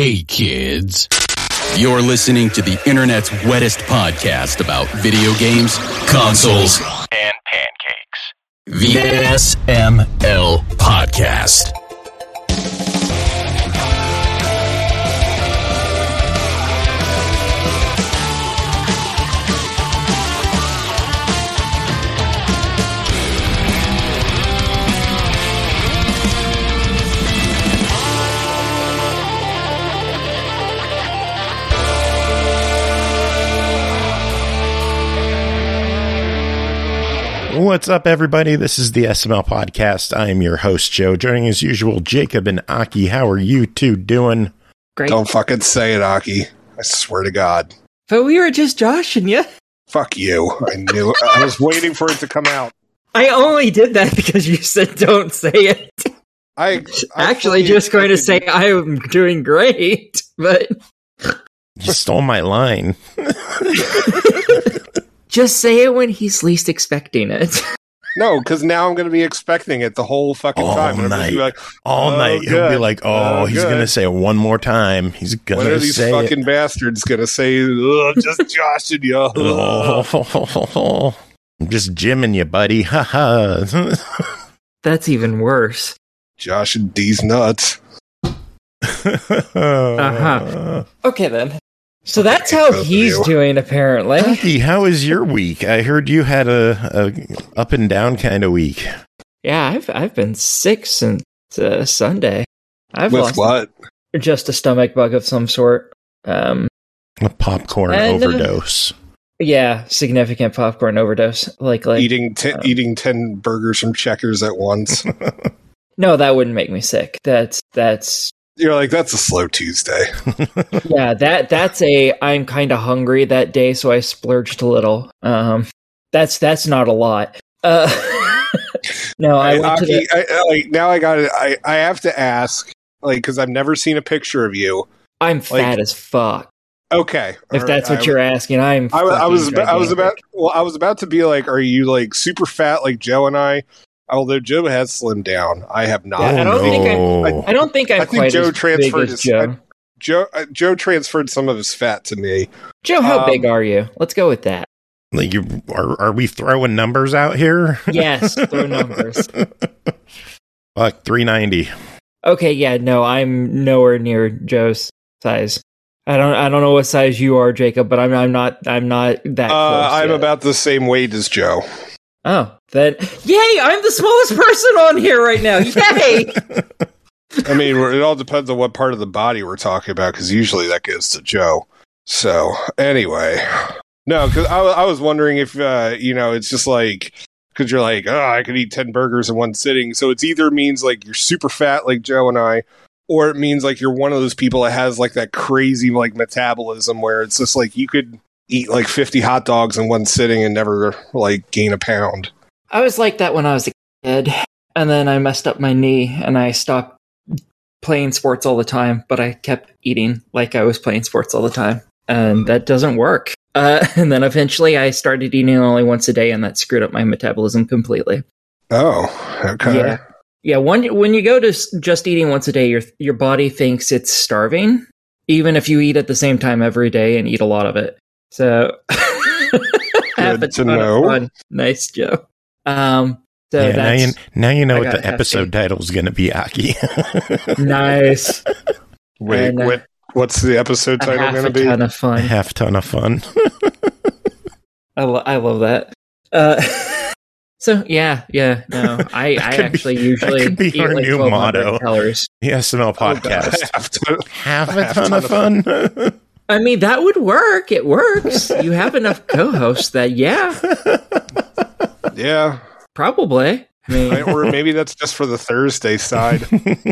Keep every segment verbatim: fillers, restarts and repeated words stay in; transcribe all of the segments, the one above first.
Hey, kids. You're listening to the internet's wettest podcast about video games, consoles, and pancakes. The S M L Podcast. What's up, everybody? This is the S M L Podcast. I am your host, Joe. Joining as usual, Jacob and Aki. How are you two doing? Great. Don't fucking say it, Aki. I swear to God. But we were just joshing you. Fuck you. I knew. I was waiting for it to come out. I only did that because you said don't say it. I, I actually just going to say I am doing great, but you stole my line. Just say it when he's least expecting it. No, because now I'm going to be expecting it the whole fucking All time. And night. Be like, All oh, night. good. He'll be like, oh, oh he's going to say it one more time. He's going to say What are these fucking it. bastards going to say? I'm just joshing you. Oh, I'm just jimming you, buddy. Ha ha. That's even worse. Joshing these nuts. Uh-huh. Okay, then. So that's how he's doing, apparently. Aki, how was your week? I heard you had a, a up and down kind of week. Yeah, I've I've been sick since uh, Sunday. I've With lost what? Just a stomach bug of some sort. Um, A popcorn and, overdose. Uh, yeah, significant popcorn overdose. Like, like Eating t- um, eating ten burgers from Checkers at once. No, that wouldn't make me sick. That's that's. You're like, that's a slow Tuesday. Yeah, that that's a I'm kind of hungry that day, so I splurged a little. Um, that's that's not a lot. Uh, no, I, I, went to Aki, the, I, like now I got it. I I have to ask, like, because I've never seen a picture of you. I'm fat like, as fuck. Okay, If all that's right, what I, you're asking, I'm. I, I was fucking about, I was about gigantic. well I was about to be like, are you like super fat like Joe and I? Although Joe has slimmed down, I have not. Yeah, I don't Oh, think no. I'm. I don't think I'm I think quite Joe as transferred big as his Joe. Joe uh, Joe transferred some of his fat to me. Joe, how um, big are you? Let's go with that. Like you are, are we throwing numbers out here? Yes, throw numbers. Like three ninety. Okay, yeah, no, I'm nowhere near Joe's size. I don't. I don't know what size you are, Jacob, but I'm. I'm not. I'm not that. Uh, close I'm yet. about the same weight as Joe. Oh, then yay! I'm the smallest person on here right now. Yay! I mean, it all depends on what part of the body we're talking about, because usually that goes to Joe. So anyway, no, because I, I was wondering if uh, you know, it's just like, because you're like, oh, I could eat ten burgers in one sitting. So it's either means like you're super fat like Joe and I, or it means like you're one of those people that has like that crazy like metabolism where it's just like you could eat like fifty hot dogs in one sitting and never like gain a pound. I was like that when I was a kid, and then I messed up my knee, and I stopped playing sports all the time. But I kept eating like I was playing sports all the time, and that doesn't work. Uh, and then eventually, I started eating only once a day, and that screwed up my metabolism completely. Oh, okay. Yeah. Yeah, when, when you go to s- just eating once a day, your your body thinks it's starving, even if you eat at the same time every day and eat a lot of it. So, have a Good to ton of know. fun. Nice, Joe. Um, so Yeah, now you, that's now you know I what got the hefty. episode title is going to be, Aki. nice. Wait, And, uh, what? What's the episode A title half going a to be? ton of fun. Half ton of fun. I, lo- I love that. Uh, so yeah, yeah. No, I, That I could be- actually that usually could be eat our like new twelve hundred motto. calories. The S M L Podcast. Half ton- Half a half ton of fun. I mean, that would work. It works. You have enough co-hosts that, yeah, yeah. probably. I mean, Right, or maybe that's just for the Thursday side.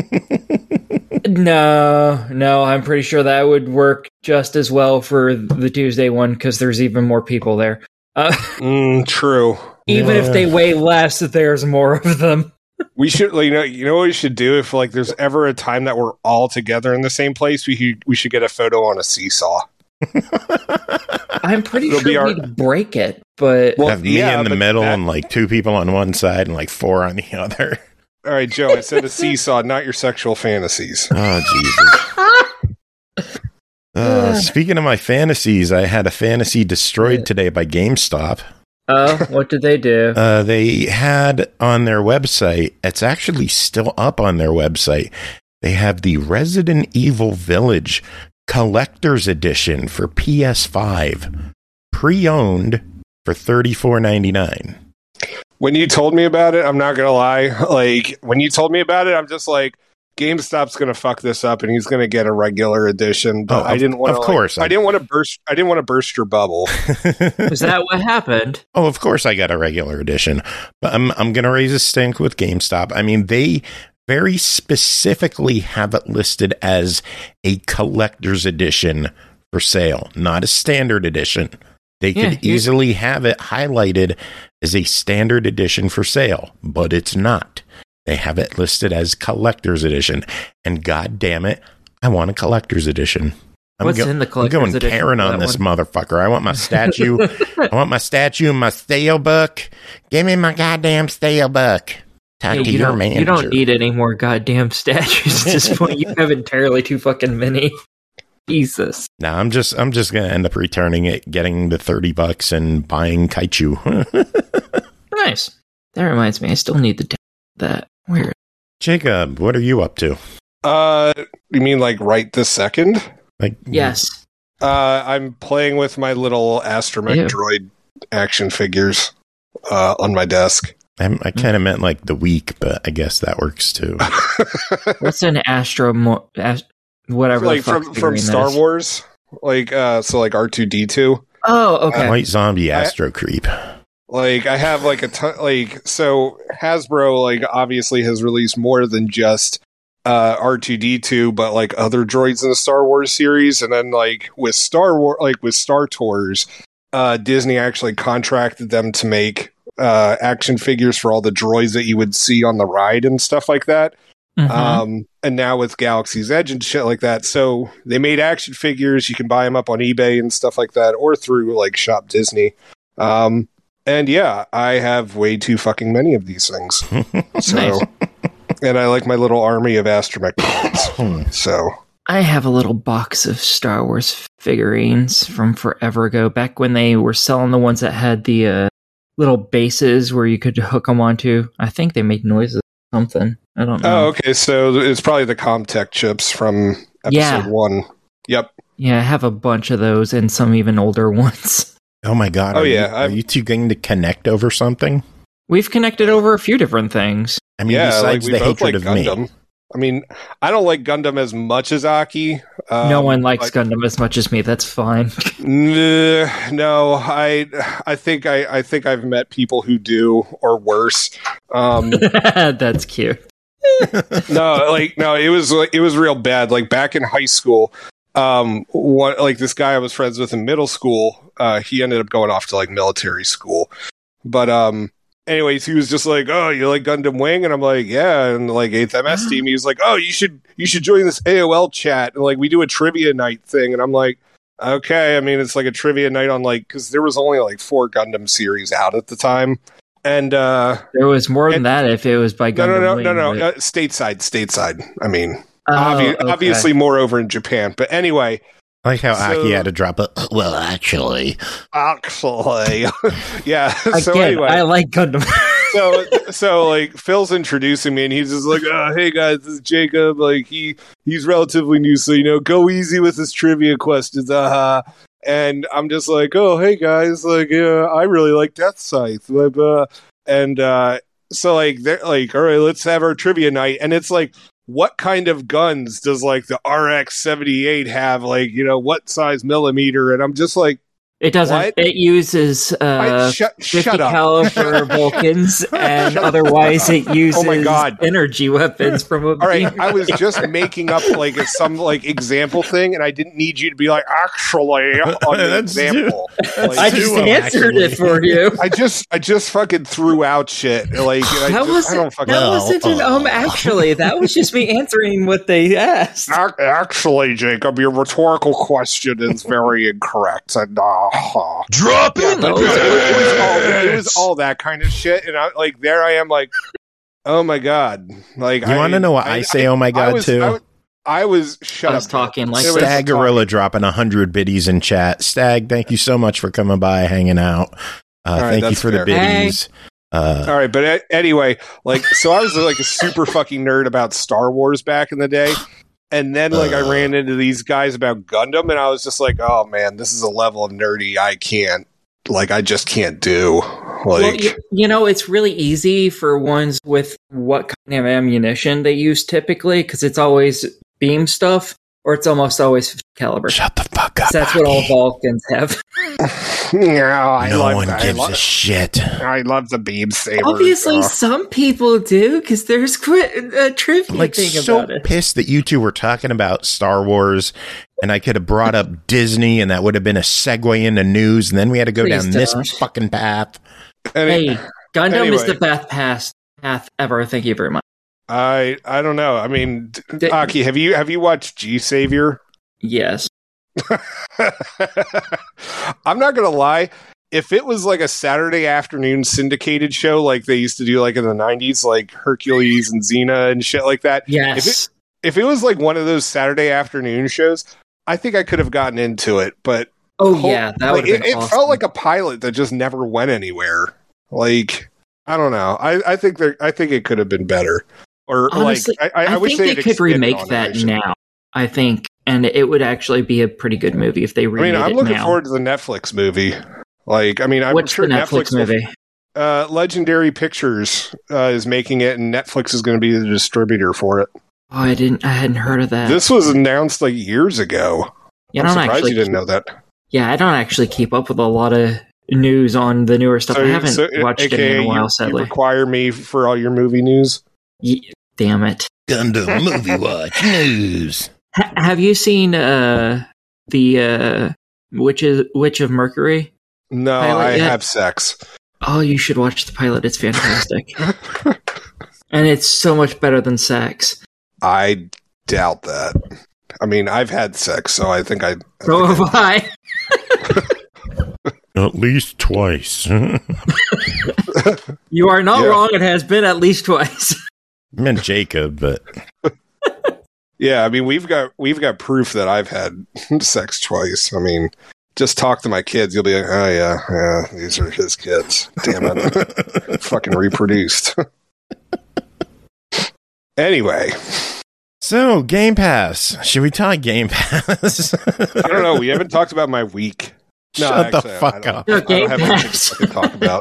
no, no, I'm pretty sure that would work just as well for the Tuesday one because there's even more people there. Uh, Mm, true. even Yeah. if they weigh less, there's more of them. We should, like, you know, you know what we should do if like there's ever a time that we're all together in the same place. We should, we should get a photo on a seesaw. I'm pretty It'll be sure our- we'd break it, but Well, Have me yeah, in the but middle that- and like two people on one side and like four on the other. All right, Joe. I said a seesaw, not your sexual fantasies. Oh, Jesus. Uh, speaking of my fantasies, I had a fantasy destroyed today by GameStop. Oh, what did they do? Uh, they had on their website, it's actually still up on their website, they have the Resident Evil Village Collector's Edition for P S five, pre-owned for thirty-four ninety-nine. When you told me about it, I'm not going to lie. Like, when you told me about it, I'm just like, GameStop's going to fuck this up and he's going to get a regular edition. But Oh, I didn't want to, of course. Like, I didn't want to burst, I didn't want to burst your bubble. Is that what happened? Oh, of course I got a regular edition. But I'm I'm going to raise a stink with GameStop. I mean, they very specifically have it listed as a collector's edition for sale, not a standard edition. They Yeah, could you- easily have it highlighted as a standard edition for sale, but it's not. They have it listed as collector's edition. And god damn it, I want a collector's edition. I'm What's in the I'm collector's going edition Karen for on that this one? motherfucker. I want my statue. I want my statue and my stale book. Give me my goddamn stale book. Talk Hey, to you, your don't, manager. you don't need any more goddamn statues at this point. You have entirely too fucking many. Jesus. No, I'm just I'm just gonna end up returning it, getting the thirty bucks, and buying Kaichu. Nice. That reminds me, I still need the t- that. Where? Jacob, what are you up to? Uh, you mean like right this second? Like, Yes. Uh, I'm playing with my little Astromech Ew. droid action figures uh, on my desk. I'm, I kind of meant like the week, but I guess that works too. What's an Astro... Mo- Ast- whatever like the fuck from from figurine that Star is. Wars, like uh, so like R two D two. Oh, okay. White zombie Astro Creep. Like I have like a ton. Like so, Hasbro like obviously has released more than just uh, R two D two, but like other droids in the Star Wars series, and then like with Star Wars, like with Star Tours, uh, Disney actually contracted them to make uh, action figures for all the droids that you would see on the ride and stuff like that. Mhm. Um, and now with Galaxy's Edge and shit like that. So they made action figures. You can buy them up on eBay and stuff like that, or through like Shop Disney. Um, and yeah, I have way too fucking many of these things. So, Nice. and I like my little army of Astromech droids. So I have a little box of Star Wars figurines from forever ago, back when they were selling the ones that had the uh, little bases where you could hook them onto. I think they make noises or something. I don't know. oh, okay. So it's probably the Comtech chips from episode Yeah. one. Yep. Yeah, I have a bunch of those and some even older ones. Oh my god! Oh, are yeah, you, are I've- you two going to connect over something? We've connected over a few different things. I mean, yeah, like besides we the both hatred like of Gundam. me. I mean, I don't like Gundam as much as Aki. Um, no one likes but- Gundam as much as me. That's fine. Nah, no, I, I think I, I think I've met people who do, or worse. Um, That's cute. no, like no, it was like it was real bad. Like back in high school, um, what like this guy I was friends with in middle school, uh, he ended up going off to like military school, but um. Anyways, he was just like, "Oh, you like Gundam Wing?" And I'm like, "Yeah." And like eighth M S team, he was like, "Oh, you should you should join this A O L chat." And like we do a trivia night thing, and I'm like, "Okay." I mean, it's like a trivia night on like because there was only like four Gundam series out at the time, and uh, There was more than And- that if it was by no, Gundam no, no, Wing, no, no, but- uh, stateside, stateside. I mean, Oh, obvi- okay. obviously more over in Japan, but anyway. I like how So- Aki had to drop a. Well, actually, Actually, yeah. so Again, anyway, I like Gundam. so so like Phil's introducing me and he's just like, oh, hey guys, this is Jacob. Like he he's relatively new, so you know, go easy with his trivia questions. Uh and I'm just like, oh hey guys, like uh, I really like Death Scythe. Like, uh, and uh so like they're like, all right, let's have our trivia night. And it's like, what kind of guns does like the R X seventy-eight have? Like, you know, what size millimeter? And I'm just like, It doesn't. What? It uses I, uh, shut, fifty shut up. caliber Vulcans, and otherwise it uses Oh my God. energy weapons from a. All right, beam. I was just making up like a, some like example thing, and I didn't need you to be like actually on the That's example. Like, I just do 'em, answered actually. it for you. I just I just fucking threw out shit like and I That just, I wasn't. don't fucking That know. wasn't an um. Oh. Actually, that was just me answering what they asked. Ac- Actually, Jacob, your rhetorical question is very incorrect. And, uh, Drop yeah, it. but it, was, it, was all, it was all that kind of shit, and I like there I am like, oh my god, like you want to know what I, say? Oh my god, was, too. I was- I was shut I was up. talking like It was Stag talking. Gorilla dropping one hundred biddies in chat. Stag, thank you so much for coming by, hanging out. Uh, All right, thank you that's for the fair. biddies. Uh, All right, but a- anyway, like, so I was like a super fucking nerd about Star Wars back in the day. And then, like, I Uh. ran into these guys about Gundam, and I was just like, oh, man, this is a level of nerdy I can't, like, I just can't do. Like, well, you, you know, it's really easy for ones with what kind of ammunition they use typically, because it's always beam stuff, or it's almost always fifty caliber. shut the fuck up. So that's what all Aki. Vulcans have. yeah, I No love one I gives love, a shit. I love the beam saber. Obviously, Oh. some people do, because there's quite a trivia Like, thing so about it. pissed that you two were talking about Star Wars, and I could have brought up Disney, and that would have been a segue into news, and then we had to go Please down this don't. fucking path. Any- Hey, Gundam anyway. is the best path, path ever. Thank you very much. I I don't know. I mean, d- D- Aki, have you have you watched G Savior? Yes. I'm not gonna lie. If it was like a Saturday afternoon syndicated show, like they used to do, like in the nineties, like Hercules and Xena and shit like that. Yes. If it if it was like one of those Saturday afternoon shows, I think I could have gotten into it. But oh, whole- yeah. That like, would have it, been it awesome. felt like a pilot that just never went anywhere. Like I don't know. I, I think there. I think it could have been better. Or Honestly, like I, I, I, wish think they had could expanded remake on that it, actually. now. I think, and it would actually be a pretty good movie if they I remade mean, I'm it looking now. forward to the Netflix movie. Like, I mean, I'm What's sure the Netflix, will- movie? Uh, Legendary Pictures uh, is making it, and Netflix is going to be the distributor for it. Oh, I didn't. I hadn't heard of that. This was announced like years ago. You I'm don't surprised actually you didn't keep- know that. Yeah, I don't actually keep up with a lot of news on the newer stuff. I haven't so, watched A K A it in a you- while, you sadly. require me for all your movie news. Ye- damn it. Gundam Movie Watch News. Ha- have you seen uh, the uh, Witch, of, Witch of Mercury? No, Pilot I yet? have sex. Oh, you should watch the pilot. It's fantastic. And it's so much better than sex. I doubt that. I mean, I've had sex, so I think I. I So think have I. At least twice. You are not Yeah. wrong. It has been at least twice. I meant Jacob, but Yeah, I mean, we've got we've got proof that I've had sex twice. I mean, just talk to my kids. You'll be like, oh yeah, yeah, these are his kids. Damn it, fucking reproduced. Anyway, so Game Pass. Should we talk Game Pass? I don't know. We haven't talked about my week. No, Shut actually, the I fuck don't- up. No, I don't Game have anything Pass. to fucking talk about.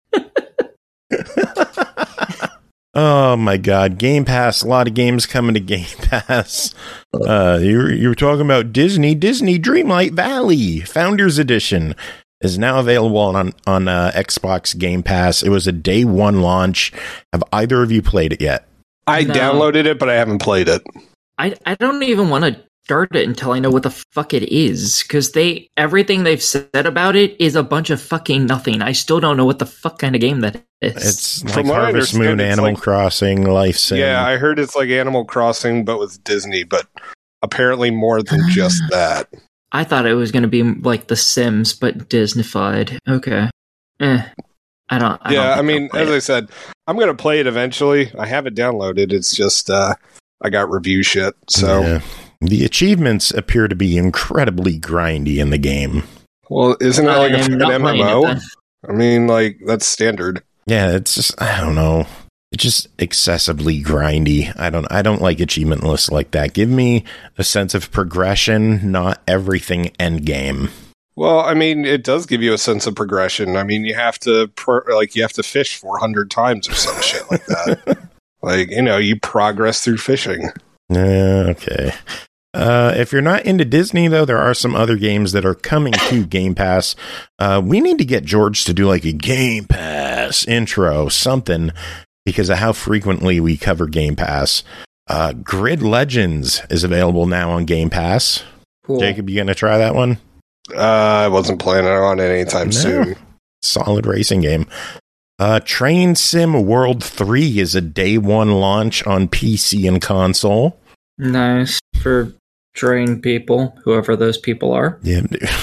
Oh my god, Game Pass! A lot of games coming to Game Pass. Uh, you were, you were talking about Disney. Disney Dreamlight Valley Founders Edition is now available on on uh, Xbox Game Pass. It was a day one launch. Have either of you played it yet? I No. downloaded it, but I haven't played it. I, I don't even want to start it until I know what the fuck it is, because they everything they've said about it is a bunch of fucking nothing. I still don't know what the fuck kind of game that is. It's like From what I Harvest understand, Moon, it's Animal like- Crossing, Life Sim. Yeah, I heard it's like Animal Crossing, but with Disney. But apparently more than just that. I thought it was going to be like The Sims, but Disneyfied. Okay. Eh. I don't. I Yeah, don't I think mean, I'll play as it. I said, I'm going to play it eventually. I have it downloaded. It's just uh, I got review shit. So, Yeah. The achievements appear to be incredibly grindy in the game. well, isn't it like a I'm fucking not M playing M it O? then. I mean, like that's standard. Yeah, it's just I don't know. It's just excessively grindy. I don't I don't like achievement lists like that. Give me a sense of progression, not everything end game. Well, I mean, it does give you a sense of progression. I mean, you have to pro- like you have to fish four hundred times or some shit like that. Like, you know, you progress through fishing. Yeah, okay. Uh, if you're not into Disney, though, there are some other games that are coming to Game Pass. Uh, we need to get George to do like a Game Pass intro, something, because of how frequently we cover Game Pass. Uh, Grid Legends is available now on Game Pass. Cool. Jacob, you going to try that one? Uh, I wasn't planning on it anytime No. soon. Solid racing game. Uh, Train Sim World three is a day one launch on P C and console. Nice for train people, whoever those people are. Yeah.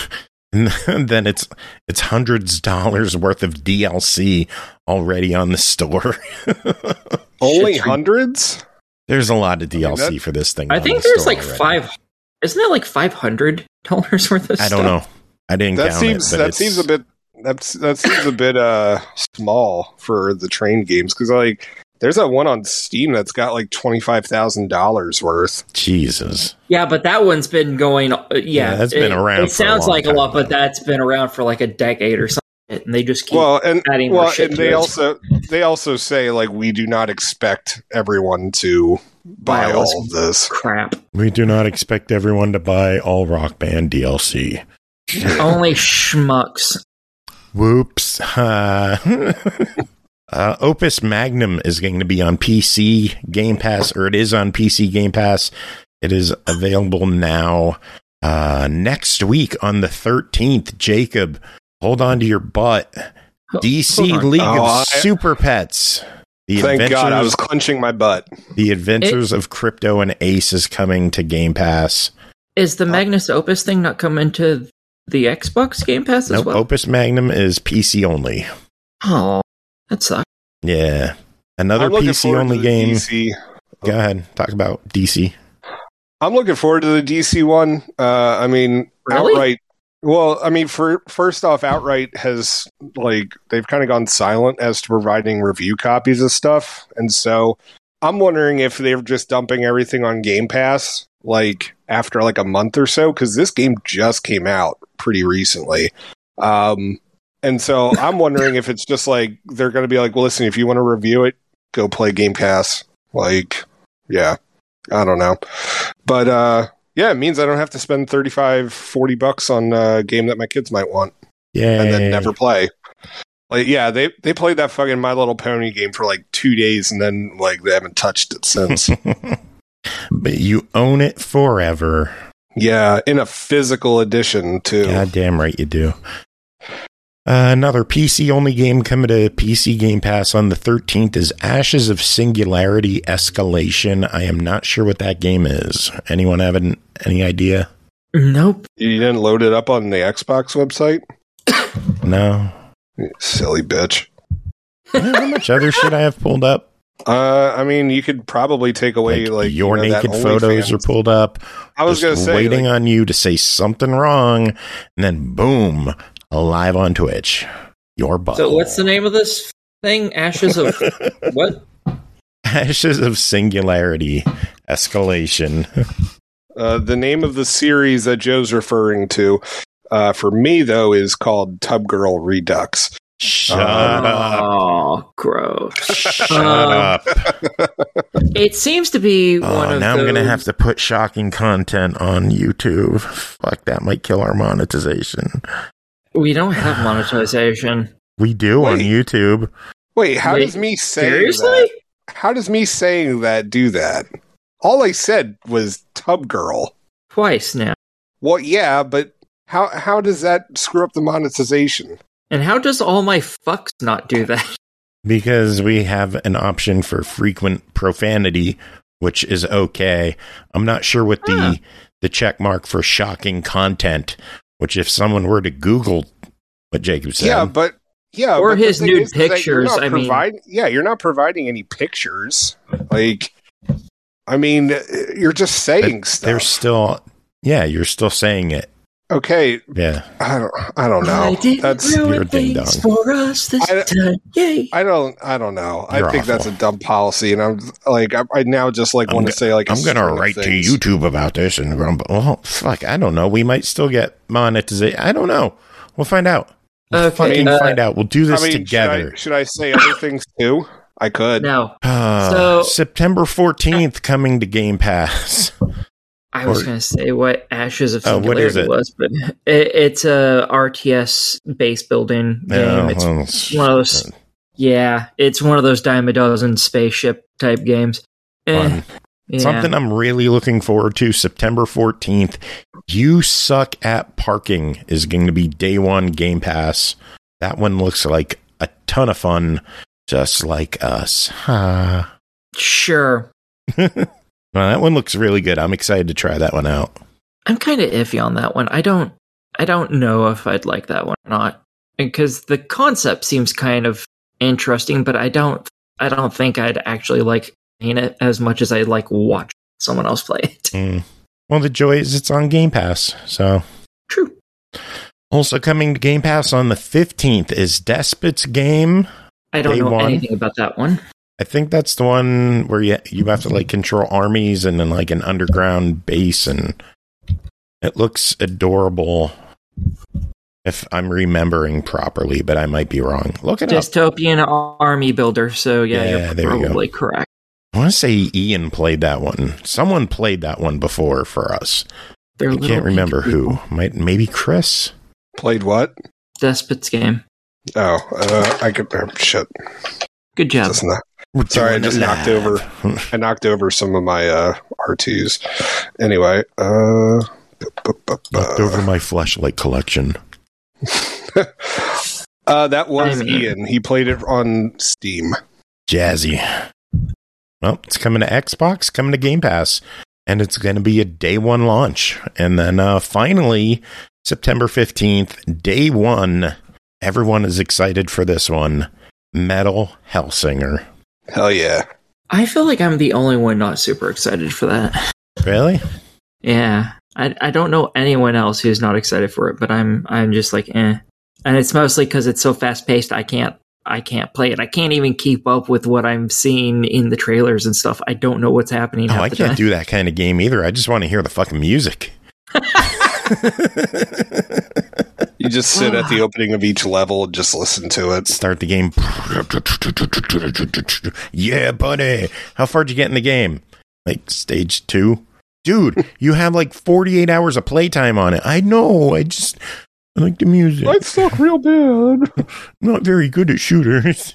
And then it's it's hundreds of dollars worth of D L C already on the store. Only Shit's re- hundreds? There's a lot of D L C I mean, that, for this thing. I think the there's store like already. five. Isn't it like five hundred dollars worth of I stuff? don't know. I didn't that count seems it. But that it's, seems a bit that's that seems a bit uh small for the train games because like there's that one on Steam that's got like twenty five thousand dollars worth. Jesus. Yeah, but that one's been going. Uh, yeah, Yeah, that's it, been around It for a sounds long like a time lot, but now. that's been around for like a decade or something. And they just keep Well, and adding more well, shit and to they it. also they also say like we do not expect everyone to buy Buy all this all of this. crap. We do not expect everyone to buy all Rock Band D L C. Only schmucks. Whoops. Uh, uh, Opus Magnum is going to be on P C Game Pass, or it is on P C Game Pass. It is available now. Uh, next week on the thirteenth, Jacob, hold on to your butt. D C Hold on. League Oh, of I- Super Pets. The Thank Adventures, God, I was clenching my butt. The Adventures of Crypto and Ace is coming to Game Pass. Is the Magnus Opus thing not coming to the Xbox Game Pass as Nope, well? Opus Magnum is P C only. Oh, that sucks. Yeah. Another I'm looking P C forward to only the game. D C. Go ahead. Talk about D C. I'm looking forward to the D C one. Uh, I mean, Really? Outright. Well, I mean, for first off, Outright has like they've kind of gone silent as to providing review copies of stuff, and so I'm wondering if they're just dumping everything on Game Pass like after like a month or so because this game just came out pretty recently. Um, and so I'm wondering if it's just like they're going to be like, well, listen, if you want to review it, go play Game Pass. Like, yeah. I don't know. But, uh, yeah, it means I don't have to spend thirty-five, forty bucks on a game that my kids might want Yeah. and then never play. Like, yeah, they, they played that fucking My Little Pony game for like two days and then, like, they haven't touched it since. But you own it forever. Yeah, in a physical edition, too. God damn right you do. Uh, another P C only game coming to P C Game Pass on the thirteenth is Ashes of Singularity Escalation. I am not sure what that game is. Anyone have an, any idea? Nope. You didn't load it up on the Xbox website? No. You silly bitch. How much other shit I have pulled up? Uh, I mean, you could probably take away, Like, like, your you know, that naked photos OnlyFans. are pulled up. I was going to Just say, waiting like, on you to say something wrong, and then boom, live on Twitch. Your butt. So what's the name of this thing? Ashes of what? Ashes of Singularity Escalation. Uh, the name of the series that Joe's referring to, uh, for me though, is called Tub Girl Redux. Shut Um, up. Oh, gross. Shut Um, up. It seems to be one Oh, of now I'm going to those- have to put shocking content on YouTube. Fuck, that might kill our monetization. We don't have monetization. We do on Wait. YouTube. Wait, how Wait, does me saying Seriously? that? How does me saying that do that? All I said was Tub Girl. Twice now. Well, yeah, but how how does that screw up the monetization? And how does all my fucks not do that? Because we have an option for frequent profanity, which is okay. I'm not sure what the Huh. the check mark for shocking content, which if someone were to Google what Jacob said, Yeah, but yeah, Or but the his thing nude is, is that you're pictures, not I mean- providing- yeah, you're not providing any pictures. Like, I mean, you're just saying but stuff. they're still, yeah, you're still saying it. Okay, Yeah. I don't, I don't know. I didn't That's you're a ruin ding things dong. for us this I- time. Yay! I don't. I don't know. You're I think awful. that's a dumb policy, and I'm like, I, I now just like I'm want go- to say like, a I'm going to string of write to things. YouTube about this and grumble. Well, fuck, I don't know. We might still get monetization. I don't know. We'll find out. We'll Okay, fucking uh, find out. We'll do this I mean, together. Should I, should I say other things too? I could. Now, Uh, So- September fourteenth coming to Game Pass. I was Or- going to say what Ashes of Oh, what is Singularity it? was, but it, it's a R T S base building game. Yeah, it's well, one of those. Yeah, it's one of those dime a dozen spaceship type games. Eh, fun. yeah. Something I'm really looking forward to. September fourteenth. You Suck at Parking is going to be day one Game Pass. That one looks like a ton of fun, just like us. Huh. Sure. Well, that one looks really good. I'm excited to try that one out. I'm kind of iffy on that one. I don't. I don't know if I'd like that one or not because the concept seems kind of interesting, but I don't. I don't think I'd actually like playing it as much as I like watch someone else play it. Mm. Well, the joy is it's on Game Pass, so. True. Also coming to Game Pass on the fifteenth is Despot's Game. I don't Day know one. anything about that one. I think that's the one where you you have to like control armies and then like an underground base, and it looks adorable if I'm remembering properly, but I might be wrong. Look it up. Dystopian army builder, so yeah, Yeah, you're there you go. probably correct. I want to say Ian played that one. Someone played that one before for us. They're I little can't remember pink people. who. Might maybe Chris? Played what? Despot's Game. Oh, uh, I could. Oh, shit. Good job. That's not, We're sorry, I doing just it knocked live. over. I knocked over some of my uh, R Ts. Anyway, uh, Knocked over my flashlight collection. uh, that was I mean- Ian. He played it on Steam. Jazzy. Well, it's coming to Xbox, coming to Game Pass, and it's going to be a day one launch. And then uh, finally, September fifteenth, day one. Everyone is excited for this one. Metal Hellsinger. Hell yeah. I feel like I'm the only one not super excited for that. Really? Yeah. I I don't know anyone else who's not excited for it, but I'm I'm just like, eh. And it's mostly because it's so fast paced. I can't I can't play it. I can't even keep up with what I'm seeing in the trailers and stuff. I don't know what's happening. Oh, half I the can't time. do that kind of game either. I just want to hear the fucking music. You just sit at the opening of each level and just listen to it. Start the game. Yeah, buddy. How far did you get in the game? Like stage two? Dude, you have like forty-eight hours of playtime on it. I know. I just I like the music. I suck real bad. Not very good at shooters.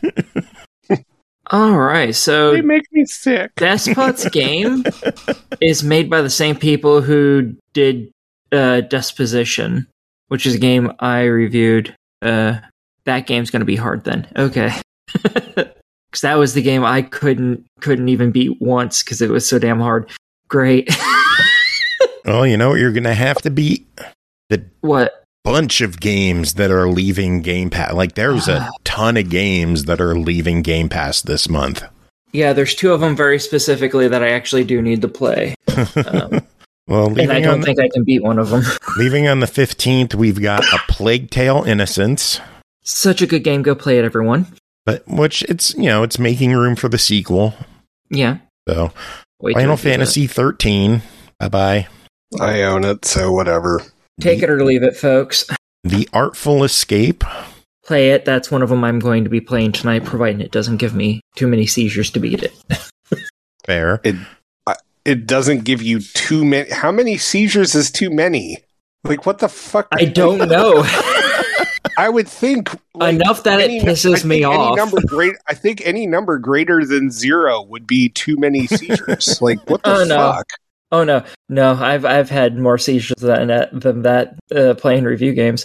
All right, so They make me sick. Despot's Game is made by the same people who did uh, Disposition, which is a game I reviewed. Uh, that game's going to be hard then. Okay. Because that was the game I couldn't couldn't even beat once because it was so damn hard. Great. Well, you know what you're going to have to beat? The What? bunch of games that are leaving Game Pass. Like, there's a ton of games that are leaving Game Pass this month. Yeah, there's two of them very specifically that I actually do need to play. Um, Well, and I leaving don't on, think I can beat one of them. leaving on the fifteenth, we've got A Plague Tale: Innocence. Such a good game. Go play it, everyone. But which it's, you know, it's making room for the sequel. Yeah. So, Wait till Final I do that. Fantasy thirteen. Bye-bye. I own it, so whatever. Take it or leave it, folks. The Artful Escape. Play it. That's one of them I'm going to be playing tonight, providing it doesn't give me too many seizures to beat it. Fair. It I, it doesn't give you too many. How many seizures is too many? Like, what the fuck? I don't know. I would think like, Enough that it any- pisses I think me any off. Number great. I think any number greater than zero would be too many seizures. Like, what the Oh, no. fuck? Oh no, no! I've I've had more seizures than that than that uh, playing review games.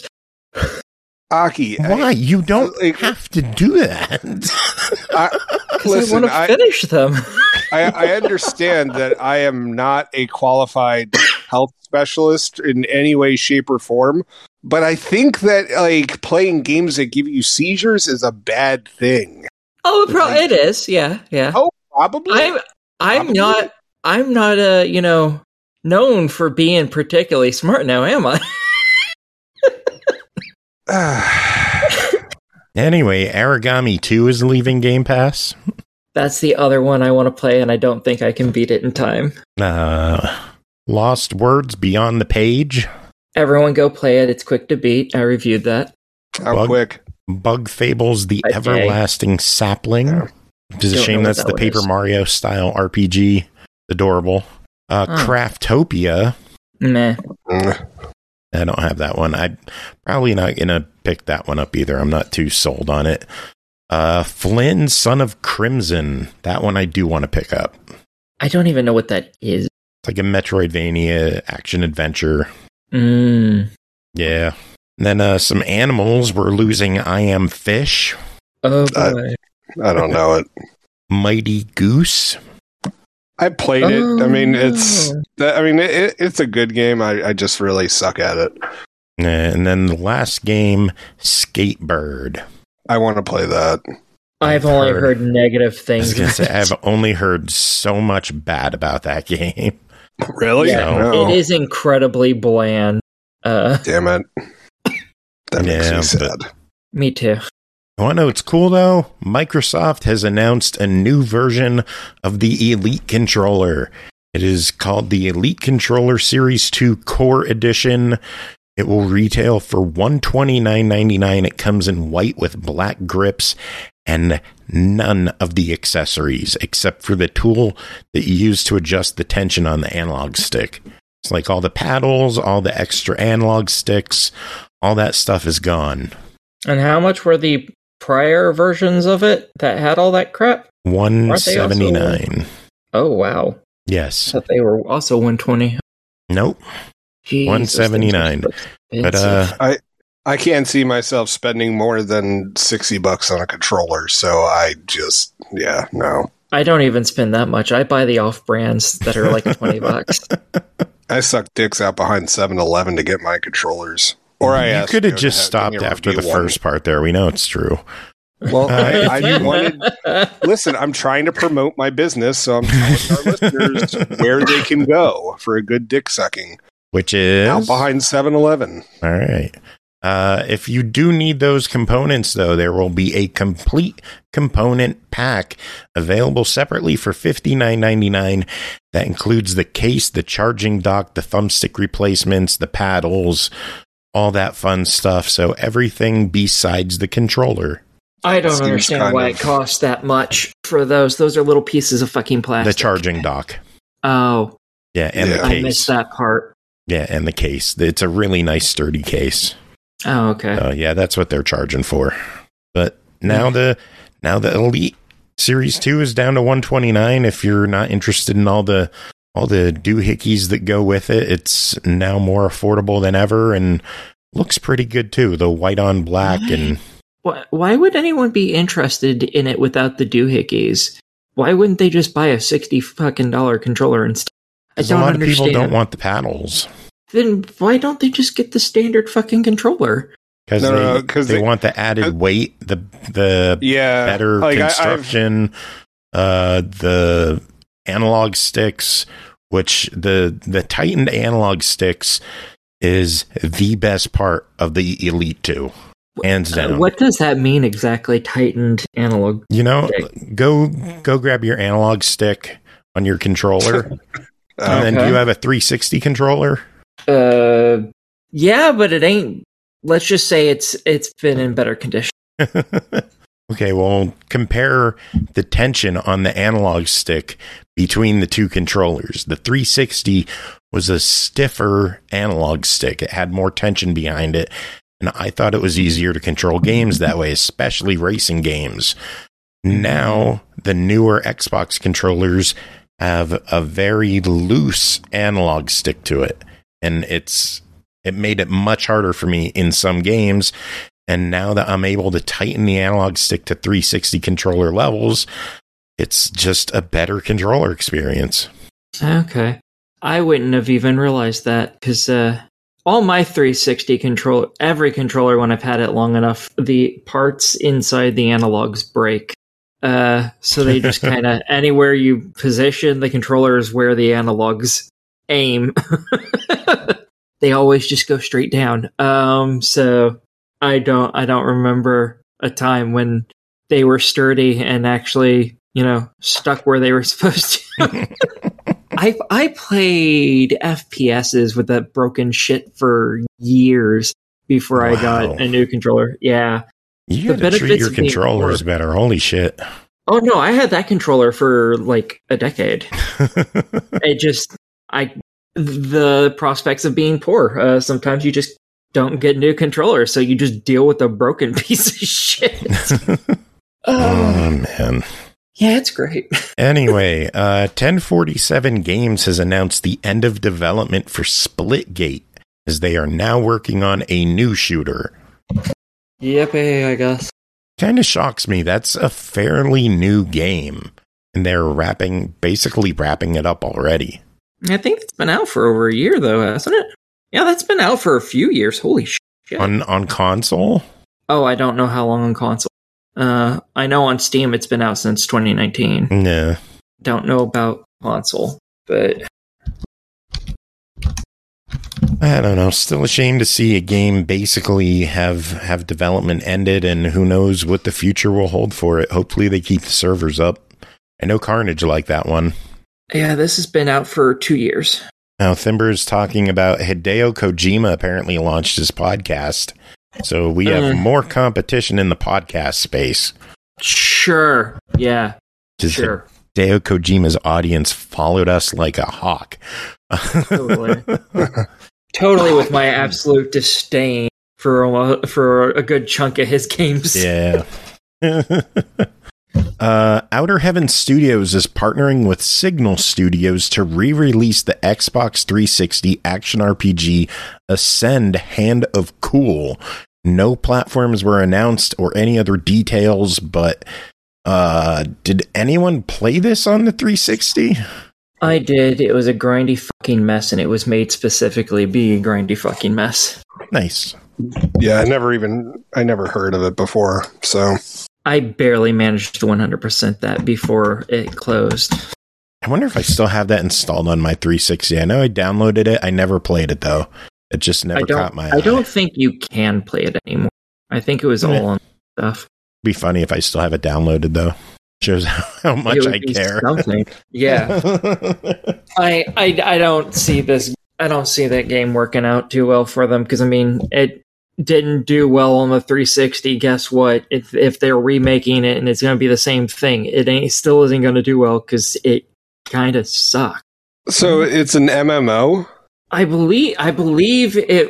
Aki, I- Why? You don't like- have to do that. I, Because I listen, want to I, finish them. I, I understand that I am not a qualified health specialist in any way, shape, or form, but I think that like playing games that give you seizures is a bad thing. Oh, pro- it is. Yeah, yeah. Oh, probably. I'm I'm Probably. not I'm not uh you know known for being particularly smart now, am I? Anyway, Origami two is leaving Game Pass. That's the other one I want to play, and I don't think I can beat it in time. Uh, Lost Words Beyond the Page. Everyone go play it. It's quick to beat. I reviewed that. How Bug- quick? Bug Fables: The Okay. Everlasting Sapling. Yeah. Which is a Don't know shame what that's that the one Paper is. Mario style R P G. Adorable. Uh, Oh. Craftopia. Meh. Mm. I don't have that one. I'm probably not going to pick that one up either. I'm not too sold on it. Uh, Flynn, Son of Crimson. That one I do want to pick up. I don't even know what that is. It's like a Metroidvania action adventure. Mm. Yeah. And then uh, some animals. We're losing I Am Fish. Oh Uh, boy. I don't know it. Mighty Goose. I played it. I mean, it's. Oh. I mean, it, it's a good game. I, I just really suck at it. And then the last game, Skatebird. I want to play that. I've, I've only heard, heard negative things. I was gonna say, I've only heard so much bad about that game. Really? Yeah, no. It is incredibly bland. Uh, Damn it. That makes yeah, me sad. Me too. I want to know what's cool, though? Microsoft has announced a new version of the Elite Controller. It is called the Elite Controller Series two Core Edition. It will retail for one hundred twenty-nine ninety-nine. It comes in white with black grips and none of the accessories except for the tool that you use to adjust the tension on the analog stick. It's like all the paddles, all the extra analog sticks, all that stuff is gone. And how much were the prior versions of it that had all that crap? one seventy-nine. Also... Oh, wow. Yes. I thought they were also one twenty. Nope. Jesus, one seventy-nine. But uh I I can't see myself spending more than sixty bucks on a controller, so I just yeah, no. I don't even spend that much. I buy the off brands that are like twenty bucks. I suck dicks out behind seven eleven to get my controllers. Or I you could have just stopped after the one. first part there. We know it's true. Well, I, I wanted. Listen, I'm trying to promote my business, so I'm telling our listeners where they can go for a good dick sucking. Which is out behind seven eleven. All right. Uh, if you do need those components, though, there will be a complete component pack available separately for fifty-nine ninety-nine. That includes the case, the charging dock, the thumbstick replacements, the paddles, all that fun stuff. So everything besides the controller. I don't Seems understand why of... it costs that much for those. Those are little pieces of fucking plastic. The charging dock. Oh. Yeah, and yeah. I the case. missed that part. Yeah, and the case. It's a really nice, sturdy case. Oh, okay. So, yeah, that's what they're charging for. But now yeah. the now the Elite Series two is down to one twenty-nine. If you're not interested in all the all the doohickeys that go with it, it's now more affordable than ever and looks pretty good too. The white on black why? and why, why would anyone be interested in it without the doohickeys? Why wouldn't they just buy a sixty fucking dollar controller instead? I don't a lot understand. of people don't want the paddles. Then why don't they just get the standard fucking controller? Because no, they, no, they, they want the added uh, weight, the the yeah, better like construction, I, uh, the analog sticks, which the the tightened analog sticks is the best part of the Elite two, hands down. Uh, what does that mean exactly? Tightened analog. You know, stick? go go grab your analog stick on your controller, and okay. then do you have a three sixty controller? Uh, yeah, but it ain't. Let's just say it's it's been in better condition. Okay, well, compare the tension on the analog stick between the two controllers. The three sixty was a stiffer analog stick. It had more tension behind it, and I thought it was easier to control games that way, especially racing games. Now, the newer Xbox controllers have a very loose analog stick to it, and it's it made it much harder for me in some games. And now that I'm able to tighten the analog stick to three sixty controller levels, it's just a better controller experience. Okay. I wouldn't have even realized that, because uh, all my three sixty controller, every controller when I've had it long enough, the parts inside the analogs break. Uh, so they just kind of, anywhere you position the controller is where the analogs aim. They always just go straight down. Um, so I don't, I don't remember a time when they were sturdy and actually, you know, stuck where they were supposed to. I I played F P S's with that broken shit for years before wow. I got a new controller. Yeah. You had to treat your controllers better. Holy shit. Oh, no, I had that controller for like a decade. It just, I, the prospects of being poor. Uh, sometimes you just don't get new controllers, so you just deal with a broken piece of shit. Oh, man. Yeah, it's great. Anyway, uh, ten forty-seven Games has announced the end of development for Splitgate, as they are now working on a new shooter. Yippee, I guess. Kind of shocks me. That's a fairly new game, and they're wrapping, basically wrapping it up already. I think it's been out for over a year, though, hasn't it? Yeah, that's been out for a few years. Holy shit. On on console? Oh, I don't know how long on console. Uh, I know on Steam it's been out since twenty nineteen. Yeah. Don't know about console, but I don't know. Still ashamed to see a game basically have have development ended, and who knows what the future will hold for it. Hopefully they keep the servers up. I know Carnage liked that one. yeah, this has been out for two years. Now, Thimber is talking about Hideo Kojima apparently launched his podcast. So we have Uh. more competition in the podcast space. Sure. Yeah. Just Sure. Hideo Kojima's audience followed us like a hawk. Totally. Totally, with my absolute disdain for a, for a good chunk of his games. Yeah. uh, Outer Heaven Studios is partnering with Signal Studios to re-release the Xbox three sixty action R P G Ascend Hand of Cool. No platforms were announced or any other details, but uh, did anyone play this on the three sixty? I did. It was a grindy fucking mess, and it was made specifically be a grindy fucking mess. Nice. Yeah, I never even I never heard of it before. So I barely managed to one hundred percent that before it closed. I wonder if I still have that installed on my three sixty. I know I downloaded it. I never played it, though. It just never I don't, caught my I eye. don't think you can play it anymore. I think it was Yeah. all on stuff. Be funny if I still have it downloaded, though. Shows how much It would I be care. something. Yeah. I, I I don't see this. I don't see that game working out too well for them because I mean it didn't do well on the three sixty. Guess what? If if they're remaking it and it's going to be the same thing, it ain't still isn't going to do well because it kind of sucks. so it's an M M O? I believe I believe it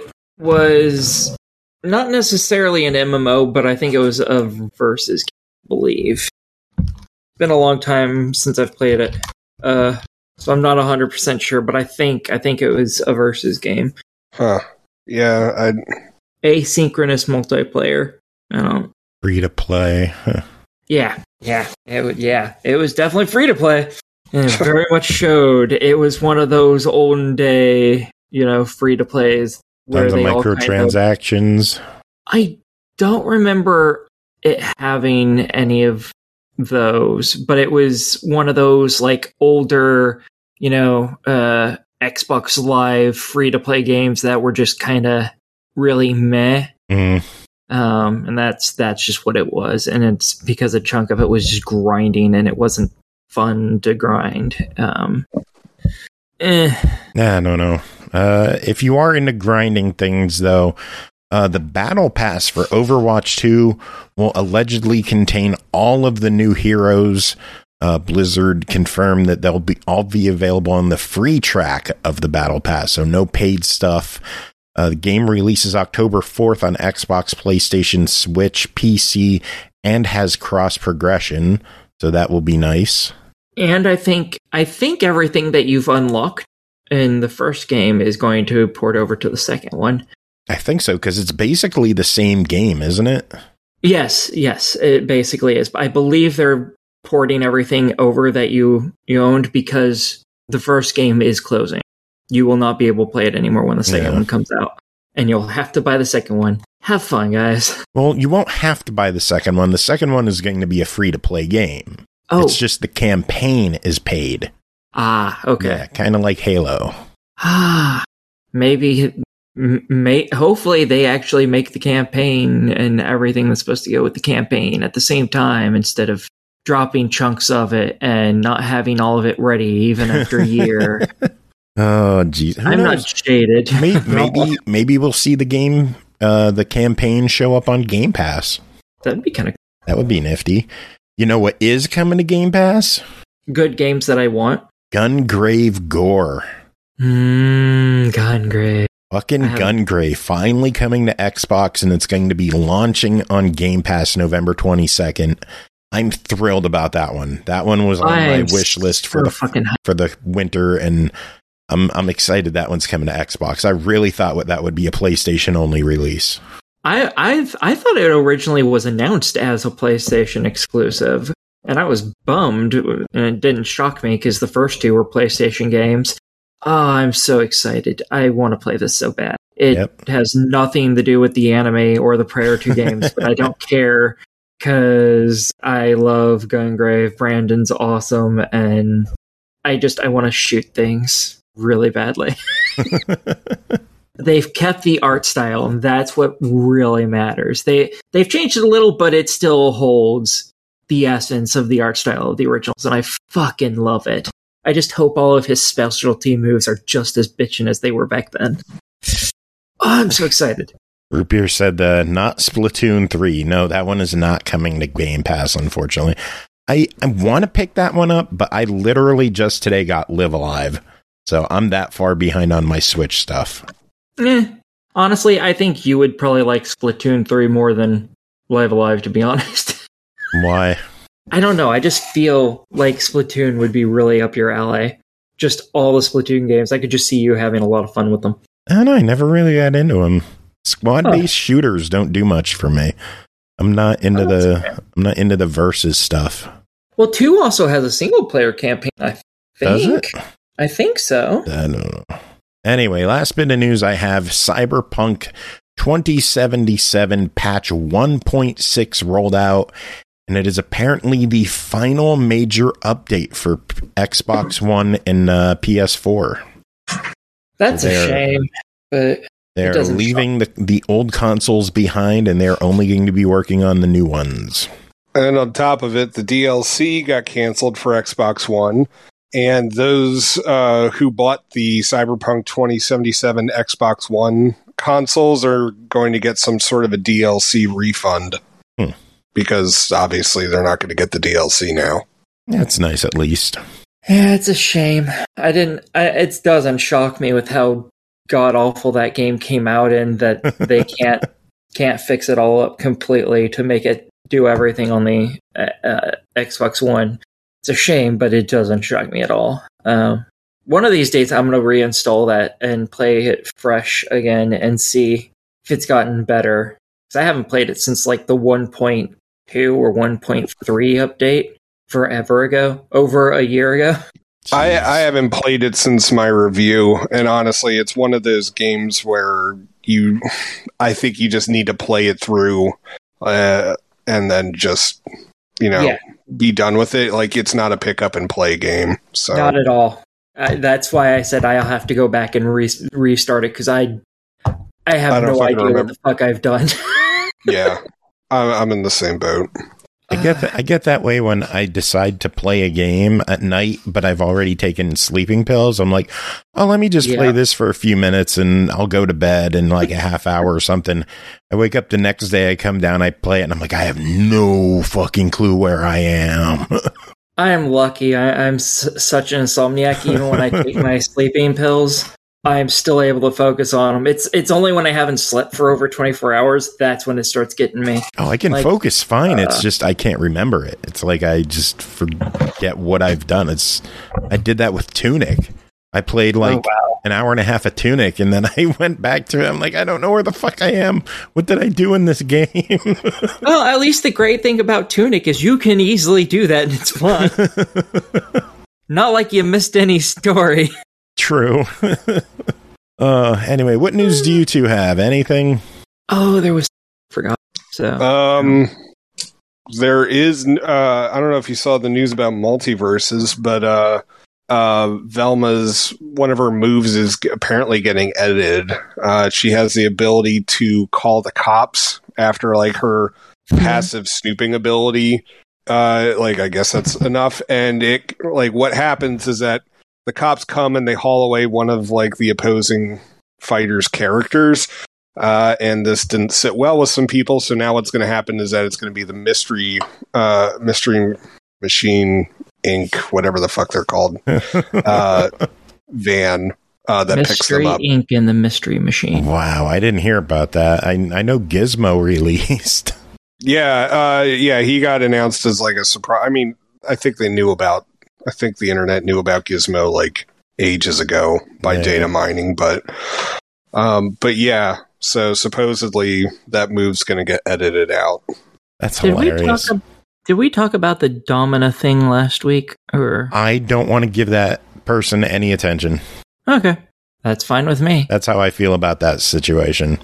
was not necessarily an M M O, but I think it was a versus game, I believe. It's been a long time since I've played it. Uh So I'm not one hundred percent sure, but I think I think it was a versus game. Huh. Yeah, I Asynchronous multiplayer. I don't. Free to play. Huh. Yeah, yeah, it would. Yeah, it was definitely free to play, and it very much showed. It was one of those olden day, you know, free to plays where Tons of they all kind of. microtransactions. I don't remember it having any of those, but it was one of those like older, you know, uh, Xbox Live free to play games that were just kind of really meh. Mm. Um, and that's that's just what it was, and it's because a chunk of it was just grinding, and it wasn't fun to grind. Um, eh. Nah, no, no. Uh, if you are into grinding things, though, uh, the Battle Pass for Overwatch two will allegedly contain all of the new heroes. Uh, Blizzard confirmed that they'll be all be available on the free track of the Battle Pass, so no paid stuff. Uh, the game releases October fourth on Xbox, PlayStation, Switch, P C, and has cross progression, so that will be nice. And I think I think everything that you've unlocked in the first game is going to port over to the second one. I think so, because it's basically the same game, isn't it? Yes, yes, it basically is. I believe they're porting everything over that you, you owned because the first game is closing. You will not be able to play it anymore when the second Yeah. one comes out. And you'll have to buy the second one. Have fun, guys. Well, you won't have to buy the second one. The second one is going to be a free-to-play game. Oh, It's just the campaign is paid. ah, okay. Yeah, kind of like Halo. Ah, maybe, m- may, hopefully they actually make the campaign and everything that's supposed to go with the campaign at the same time instead of dropping chunks of it and not having all of it ready even after a year. Oh, geez. Who I'm knows? not jaded. maybe, maybe, maybe we'll see the game, uh, the campaign show up on Game Pass. That'd be kind of That would be nifty. You know what is coming to Game Pass? good games that I want. Gungrave Gore. Mmm, Gungrave. Fucking I haven't- Gungrave finally coming to Xbox, and it's going to be launching on Game Pass November twenty-second. I'm thrilled about that one. That one was on my I'm wish list for so the fucking hyped. for the winter, and I'm I'm excited that one's coming to Xbox. I really thought what that would be a PlayStation only release. I I I thought it originally was announced as a PlayStation exclusive, and I was bummed, and it didn't shock me because the first two were PlayStation games. Oh, I'm so excited! I want to play this so bad. It Yep. has nothing to do with the anime or the prior two games, but I don't care because I love Gungrave. Brandon's awesome, and I just I want to shoot things really badly. They've kept the art style, and that's what really matters. They they've changed it a little, but it still holds the essence of the art style of the originals, and I fucking love it. I just hope all of his specialty moves are just as bitchin' as they were back then. Oh, I'm so excited. Root Beer said, uh, not Splatoon three. No, that one is not coming to Game Pass, unfortunately. I, I want to pick that one up, but I literally just today got Live Alive. So I'm that far behind on my Switch stuff. Eh. Honestly, I think you would probably like Splatoon three more than Live Alive, to be honest. Why? I don't know. I just feel like Splatoon would be really up your alley. Just all the Splatoon games. I could just see you having a lot of fun with them. I don't know. I never really got into them. Squad-based huh. shooters don't do much for me. I'm not into oh, the okay. I'm not into the versus stuff. Well, two also has a single player campaign, I think. Does it? I think so. I don't know. Anyway, last bit of news I have, Cyberpunk twenty seventy-seven patch one point six rolled out, and it is apparently the final major update for Xbox One and uh, P S four. That's so a shame, but they're leaving the, the old consoles behind, and they're only going to be working on the new ones. And on top of it, the D L C got canceled for Xbox One, and those uh, who bought the Cyberpunk twenty seventy-seven Xbox One consoles are going to get some sort of a D L C refund, hmm. because obviously they're not going to get the D L C now. That's nice, at least. Yeah, it's a shame. I didn't. I, it doesn't shock me with how god awful that game came out in that they can't can't fix it all up completely to make it do everything on the uh, uh, Xbox One. It's a shame, but it doesn't shock me at all. Um, one of these days, I'm going to reinstall that and play it fresh again and see if it's gotten better. Because I haven't played it since like the one point two or one point three update forever ago, over a year ago. I, I haven't played it since my review, and honestly, it's one of those games where you, I think you just need to play it through, uh, and then just, you know, yeah. be done with it. Like, it's not a pick up and play game. So not at all. I, that's why I said I'll have to go back and re- restart it, because I, I have I no idea remember. what the fuck I've done. Yeah, I'm, I'm in the same boat. I get that, I get that way when I decide to play a game at night, but I've already taken sleeping pills. I'm like, oh, let me just yeah. play this for a few minutes and I'll go to bed in like a half hour or something. I wake up the next day, I come down, I play it, and I'm like, I have no fucking clue where I am. I am lucky. I, I'm s- such an insomniac. Even when I take my sleeping pills, I'm still able to focus on them. It's it's only when I haven't slept for over twenty-four hours, that's when it starts getting me. Oh, I can like, focus fine. Uh, it's just I can't remember it. It's like I just forget what I've done. It's I did that with Tunic. I played like oh, wow. an hour and a half of Tunic, and then I went back to it. I'm like, I don't know where the fuck I am. What did I do in this game? Well, at least the great thing about Tunic is you can easily do that, and it's fun. Not like you missed any story. True. uh, anyway, what news do you two have? Anything? Oh, there was... Forgot. So. Um, there is... Uh, I don't know if you saw the news about multiverses, but uh, uh, Velma's... One of her moves is apparently getting edited. Uh, she has the ability to call the cops after, like, her passive snooping ability. Uh, like, I guess that's enough. And it, like, what happens is that the cops come and they haul away one of, like, the opposing fighters' characters, uh, and this didn't sit well with some people, so now what's going to happen is that it's going to be the Mystery uh, Mystery Machine Incorporated, whatever the fuck they're called, uh, van uh, that Mystery picks them up. Incorporated and the Mystery Machine. Wow, I didn't hear about that. I, I know Gizmo released. Yeah, uh, yeah, he got announced as, like, a surprise. I mean, I think they knew about I think the internet knew about Gizmo like ages ago by yeah. data mining, but um, but yeah. So supposedly that move's going to get edited out. That's did hilarious. We talk, did we talk about the Domina thing last week? Or I don't want to give that person any attention. Okay, that's fine with me. That's how I feel about that situation.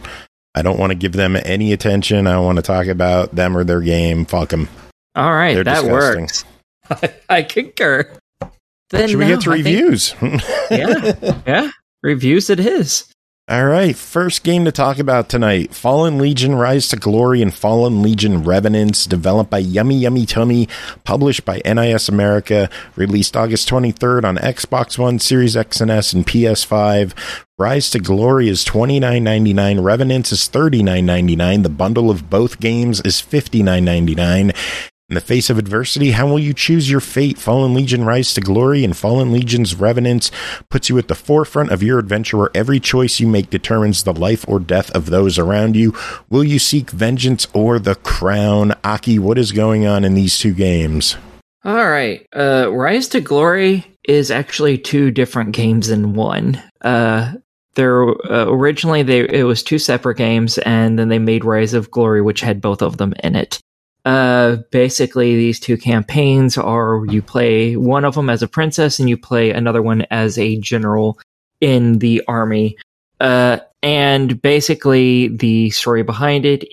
I don't want to give them any attention. I don't want to talk about them or their game. Fuck them. All right, They're that disgusting. works. I, I concur. Then Should we no, get to I think- reviews? yeah, yeah. Reviews it is. All right, first game to talk about tonight, Fallen Legion Rise to Glory and Fallen Legion Revenants, developed by Yummy Yummy Tummy, published by N I S America, released August twenty-third on Xbox One, Series X and S, and P S five. Rise to Glory is twenty-nine ninety-nine, Revenants is thirty-nine ninety-nine, the bundle of both games is fifty-nine ninety-nine. In the face of adversity, how will you choose your fate? Fallen Legion Rise to Glory and Fallen Legion's Revenants puts you at the forefront of your adventure where every choice you make determines the life or death of those around you. Will you seek vengeance or the crown? Aki, what is going on in these two games? All right. Uh, Rise to Glory is actually two different games in one. Uh, there uh, originally they it was two separate games, and then they made Rise of Glory, which had both of them in it. Uh, basically, these two campaigns are you play one of them as a princess, and you play another one as a general in the army. Uh, and basically, the story behind it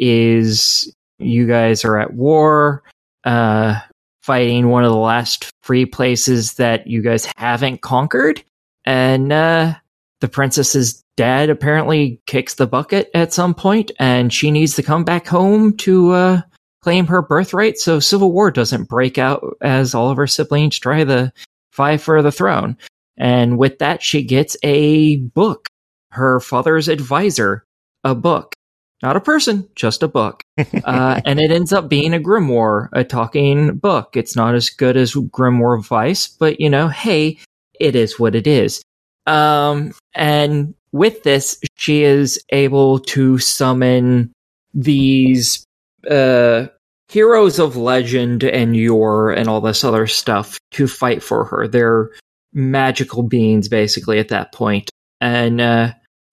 is you guys are at war, uh, fighting one of the last free places that you guys haven't conquered, and uh, the princess's dad apparently kicks the bucket at some point, and she needs to come back home to uh, claim her birthright so civil war doesn't break out as all of her siblings try to vie for the throne. And with that, she gets a book. Her father's advisor, a book. Not a person, just a book. uh, and it ends up being a grimoire, a talking book. It's not as good as Grimoire Vice, but, you know, hey, it is what it is. Um, and with this, she is able to summon these uh, heroes of legend and yore and all this other stuff to fight for her. They're magical beings, basically, at that point. And uh,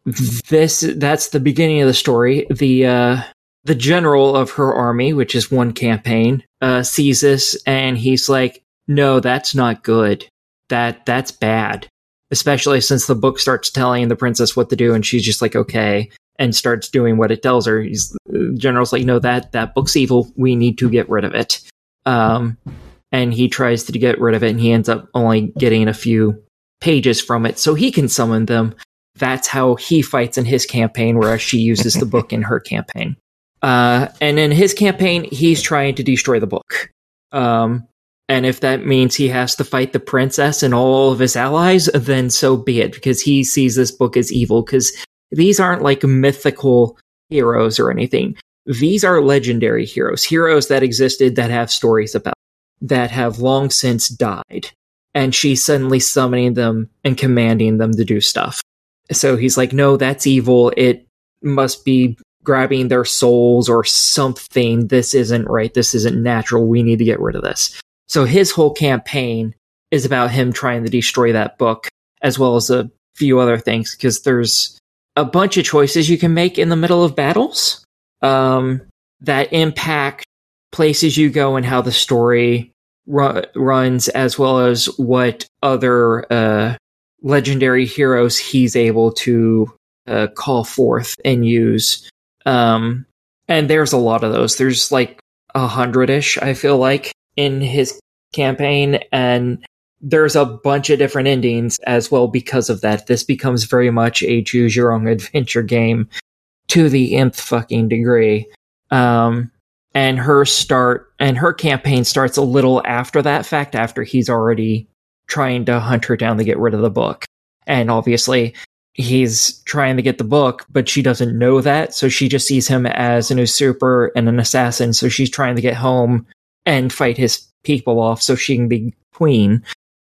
this that's the beginning of the story. The uh, the general of her army, which is one campaign, uh, sees this, and he's like, no, that's not good. That That's bad. Especially since the book starts telling the princess what to do, and she's just like, okay, and starts doing what it tells her. He's, the general's like, no, that, that book's evil. We need to get rid of it. Um, and he tries to get rid of it, and he ends up only getting a few pages from it so he can summon them. That's how he fights in his campaign, whereas she uses the book in her campaign. Uh, and in his campaign, he's trying to destroy the book. Um, and if that means he has to fight the princess and all of his allies, then so be it, because he sees this book as evil, because these aren't like mythical heroes or anything. These are legendary heroes, heroes that existed, that have stories about, that have long since died. And she's suddenly summoning them and commanding them to do stuff. So he's like, no, that's evil. It must be grabbing their souls or something. This isn't right. This isn't natural. We need to get rid of this. So his whole campaign is about him trying to destroy that book, as well as a few other things, because there's a bunch of choices you can make in the middle of battles um, that impact places you go and how the story ru- runs, as well as what other uh, legendary heroes he's able to uh, call forth and use. Um, and there's a lot of those. There's like a hundred-ish, I feel like, in his campaign, and there's a bunch of different endings as well because of that. This becomes very much a choose your own adventure game to the nth fucking degree. Um, and her start and her campaign starts a little after that fact, after he's already trying to hunt her down to get rid of the book. And obviously he's trying to get the book, but she doesn't know that. So she just sees him as an usurper and an assassin. So she's trying to get home and fight his people off so she can be queen.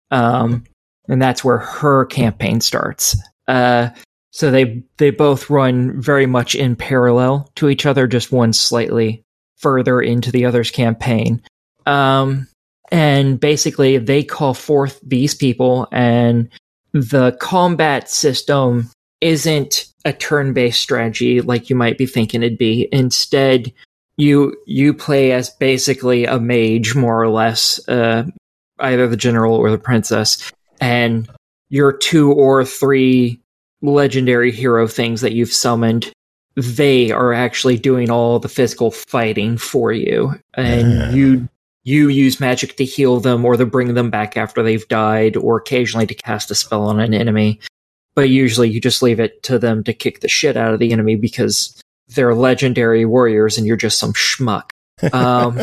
Um, and that's where her campaign starts. Uh, so they they both run very much in parallel to each other, just one slightly further into the other's campaign. Um, and basically they call forth these people, and the combat system isn't a turn-based strategy like you might be thinking it'd be. Instead, you you play as basically a mage, more or less, uh, either the general or the princess, and your two or three legendary hero things that you've summoned, they are actually doing all the physical fighting for you, and Yeah. you you use magic to heal them or to bring them back after they've died, or occasionally to cast a spell on an enemy. But usually you just leave it to them to kick the shit out of the enemy because they're legendary warriors and you're just some schmuck. Um,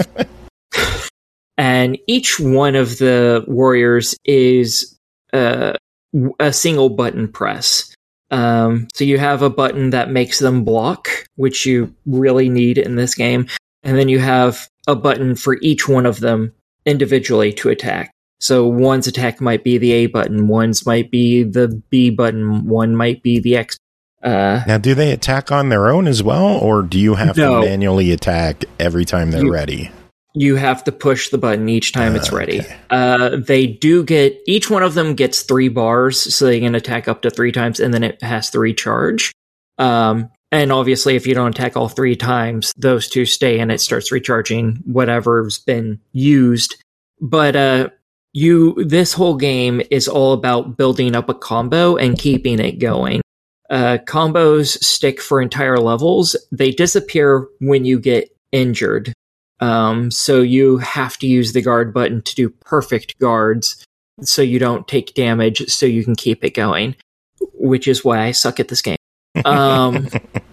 and each one of the warriors is uh, a single button press. Um, so you have a button that makes them block, which you really need in this game. And then you have a button for each one of them individually to attack. So one's attack might be the A button, one's might be the B button, one might be the X. Uh, Now, do they attack on their own as well, or do you have No. to manually attack every time they're You- ready? you have to push the button each time it's Ah, ready. okay. Uh, they do get, each one of them gets three bars, so they can attack up to three times, and then it has to recharge. Um, and obviously, if you don't attack all three times, those two stay and it starts recharging whatever's been used. But uh, you, this whole game is all about building up a combo and keeping it going. Uh, combos stick for entire levels. They disappear when you get injured. Um, so you have to use the guard button to do perfect guards so you don't take damage so you can keep it going, which is why I suck at this game. Um,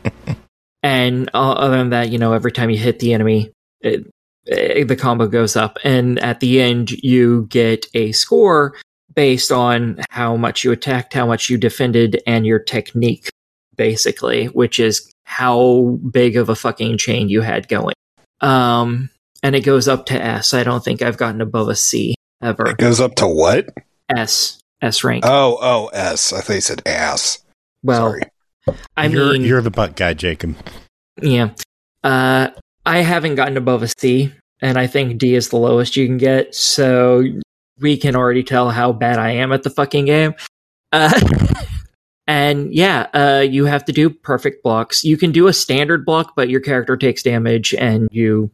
and uh, other than that, you know, every time you hit the enemy, it, it, the combo goes up. And at the end, you get a score based on how much you attacked, how much you defended, and your technique, basically, which is how big of a fucking chain you had going. Um, and it goes up to S. I don't think I've gotten above a C ever. It goes up to what? S. S rank. Oh, oh, S. I thought you said ass. well, Sorry. I you're, mean, you're the butt guy, Jacob. yeah. Uh, I haven't gotten above a C, and I think D is the lowest you can get, so we can already tell how bad I am at the fucking game. Uh, and yeah, uh, you have to do perfect blocks. You can do a standard block, but your character takes damage and you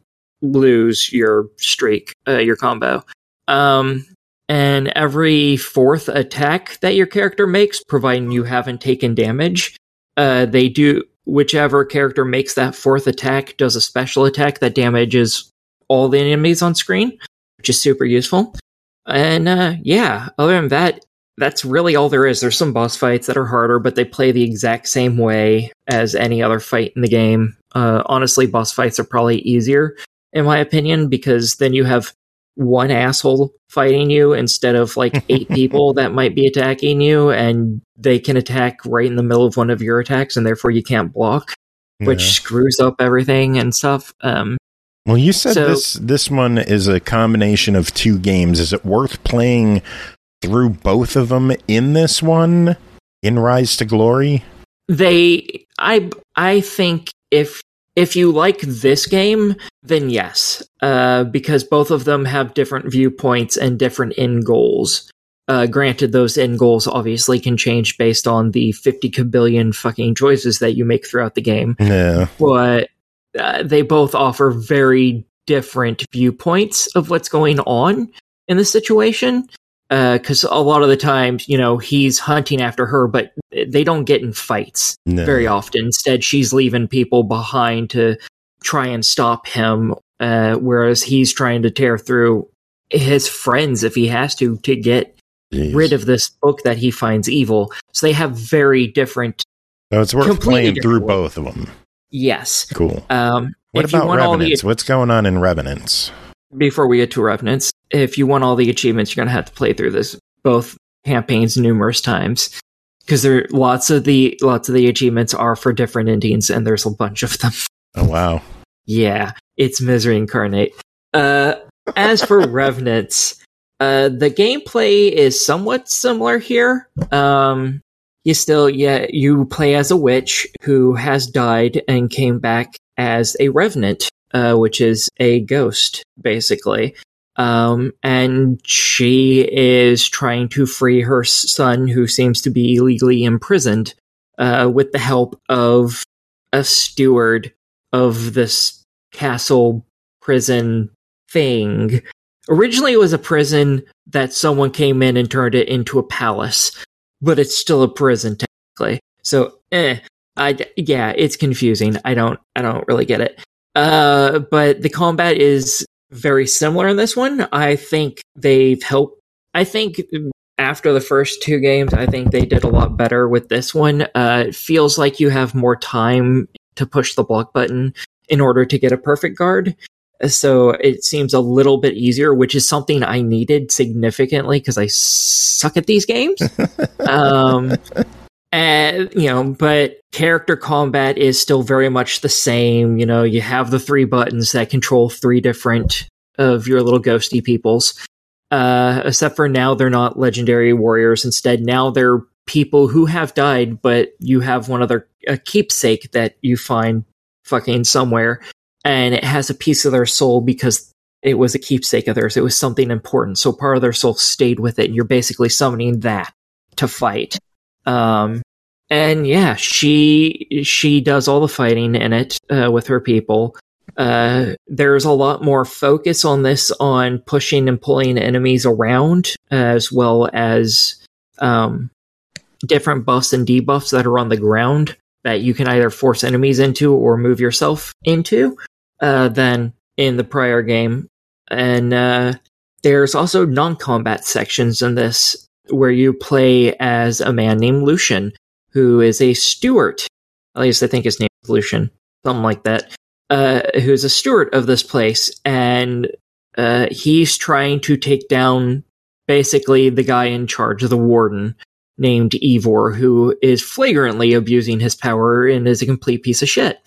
lose your streak, uh, your combo. Um, and every fourth attack that your character makes, providing you haven't taken damage, uh, they do, whichever character makes that fourth attack does a special attack that damages all the enemies on screen, which is super useful. And uh, yeah, other than that, that's really all there is. There's some boss fights that are harder, but they play the exact same way as any other fight in the game. Uh, honestly, boss fights are probably easier, in my opinion, because then you have one asshole fighting you instead of like eight people that might be attacking you, and they can attack right in the middle of one of your attacks, and therefore you can't block, which Yeah. screws up everything and stuff. Um, Well, you said So- this this one is a combination of two games. Is it worth playing through both of them in this one, in Rise to Glory? they, I, I think if if you like this game, then yes, uh, because both of them have different viewpoints and different end goals. Uh, granted, those end goals obviously can change based on the fifty kabillion fucking choices that you make throughout the game. Yeah. But uh, they both offer very different viewpoints of what's going on in the situation. Because a lot of the times, you know, he's hunting after her, but they don't get in fights No. very often. Instead, she's leaving people behind to try and stop him, uh, whereas he's trying to tear through his friends if he has to to get Jeez. rid of this book that he finds evil. So they have very different. So it's worth completely playing through different both of them. Yes. Cool. Um, What if you about want all the Revenants? What's going on in Revenants? before we get to Revenants, if you want all the achievements, you're going to have to play through this both campaigns numerous times because there lots of the lots of the achievements are for different endings, and there's a bunch of them. Oh, wow. Yeah, it's misery incarnate. Uh, as for Revenants, uh, the gameplay is somewhat similar here. Um, you still, yeah, you play as a witch who has died and came back as a revenant. Uh, which is a ghost, basically. Um, and she is trying to free her son, who seems to be illegally imprisoned, uh, with the help of a steward of this castle prison thing. Originally, it was a prison that someone came in and turned it into a palace, but it's still a prison, technically. So, eh. I yeah, it's confusing. I don't I don't really get it. Uh, but the combat is very similar in this one. I think they've helped. I think after the first two games, I think they did a lot better with this one. Uh, it feels like you have more time to push the block button in order to get a perfect guard. So it seems a little bit easier, which is something I needed significantly because I suck at these games. um, and, you know, but character combat is still very much the same. You know, you have the three buttons that control three different of your little ghosty peoples. Uh, except for now, they're not legendary warriors. Instead, now they're people who have died, but you have one of their a keepsake that you find fucking somewhere, and it has a piece of their soul because it was a keepsake of theirs. It was something important, so part of their soul stayed with it, and you're basically summoning that to fight. Um, and yeah, she she does all the fighting in it uh, with her people. Uh, there's a lot more focus on this on pushing and pulling enemies around, as well as um, different buffs and debuffs that are on the ground that you can either force enemies into or move yourself into uh, than in the prior game. And uh, there's also non-combat sections in this where you play as a man named Lucian, who is a steward. At least I think his name is Lucian, something like that. Uh, who's a steward of this place, and uh, he's trying to take down basically the guy in charge of the warden named Ivor, who is flagrantly abusing his power and is a complete piece of shit.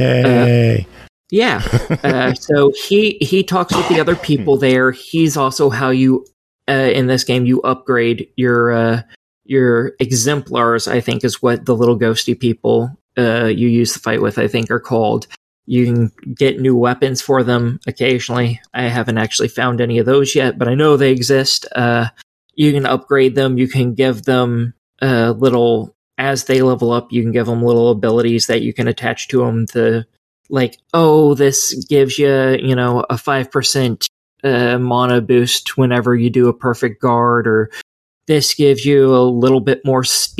Yay! Uh, yeah. uh, so he he talks with the other people there. He's also how you uh, in this game you upgrade your uh, your exemplars. I think is what the little ghosty people uh, you use to fight with, I think, are called. You can get new weapons for them occasionally. I haven't actually found any of those yet, but I know they exist. Uh, you can upgrade them. You can give them uh, little, as they level up, you can give them little abilities that you can attach to them to, like, oh, this gives you, you know, a five percent uh, mana boost whenever you do a perfect guard, or this gives you a little bit more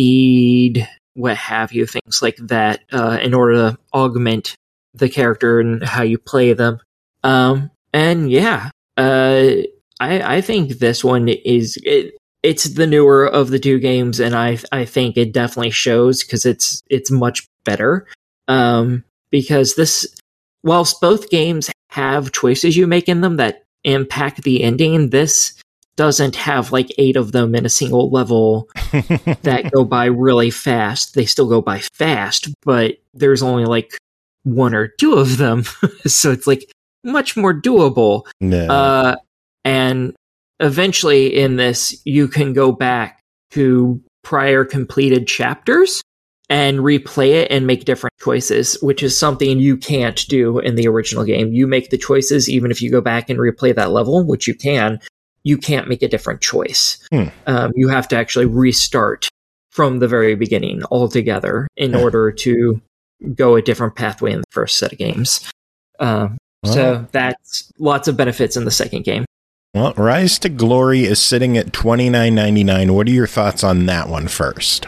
speed, what have you, things like that, uh, in order to augment the character and how you play them. Um, and yeah, uh, I, I think this one is, it, it's the newer of the two games, and I, I think it definitely shows because it's, it's much better. Um, because this, whilst both games have choices you make in them that impact the ending, this doesn't have like eight of them in a single level that go by really fast. They still go by fast, but there's only like one or two of them, so it's like much more doable. No. Uh, and eventually in this, you can go back to prior completed chapters and replay it and make different choices, which is something you can't do in the original game. You make the choices even if you go back and replay that level, which you can. You can't make a different choice. Hmm. Um, you have to actually restart from the very beginning altogether in Yeah. order to go a different pathway in the first set of games. Um, Well. so that's lots of benefits in the second game. Well, Rise to Glory is sitting at twenty-nine ninety-nine. What are your thoughts on that one first?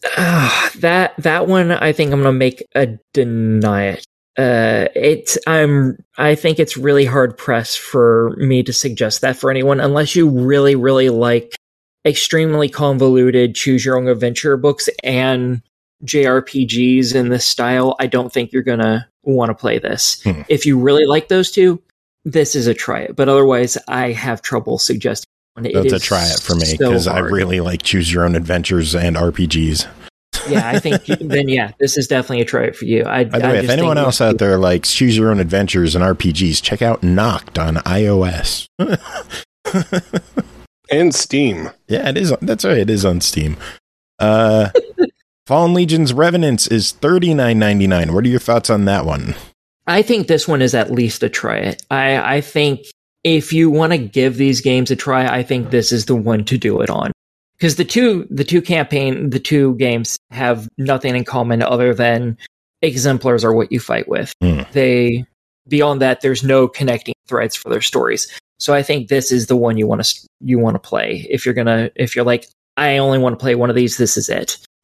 Uh, that that one, I think I'm gonna make a deny it. Uh, it's I'm I think it's really hard pressed for me to suggest that for anyone unless you really really like extremely convoluted choose your own adventure books and J R P Gs in this style. I don't think you're gonna want to play this. Hmm. If you really like those two, this is a try it. But otherwise, I have trouble suggesting one. It That's a is try it for me so because I hard. really like Choose Your Own Adventures and R P Gs. Yeah, I think then yeah, this is definitely a try it for you. I, By the I way, if just anyone think else out there likes Choose Your Own Adventures and R P Gs, check out Knocked on iOS. And Steam. Yeah, it is. That's right. It is on Steam. Uh, Fallen Legion's Revenants is thirty-nine ninety-nine. What are your thoughts on that one? I think this one is at least a try it. I, I think if you want to give these games a try, I think this is the one to do it on. Because the two, the two campaign, the two games have nothing in common other than exemplars are what you fight with. Hmm. They, beyond that, there's no connecting threads for their stories. So I think this is the one you want to you want to play. If you're gonna, if you're like, I only want to play one of these, this is it.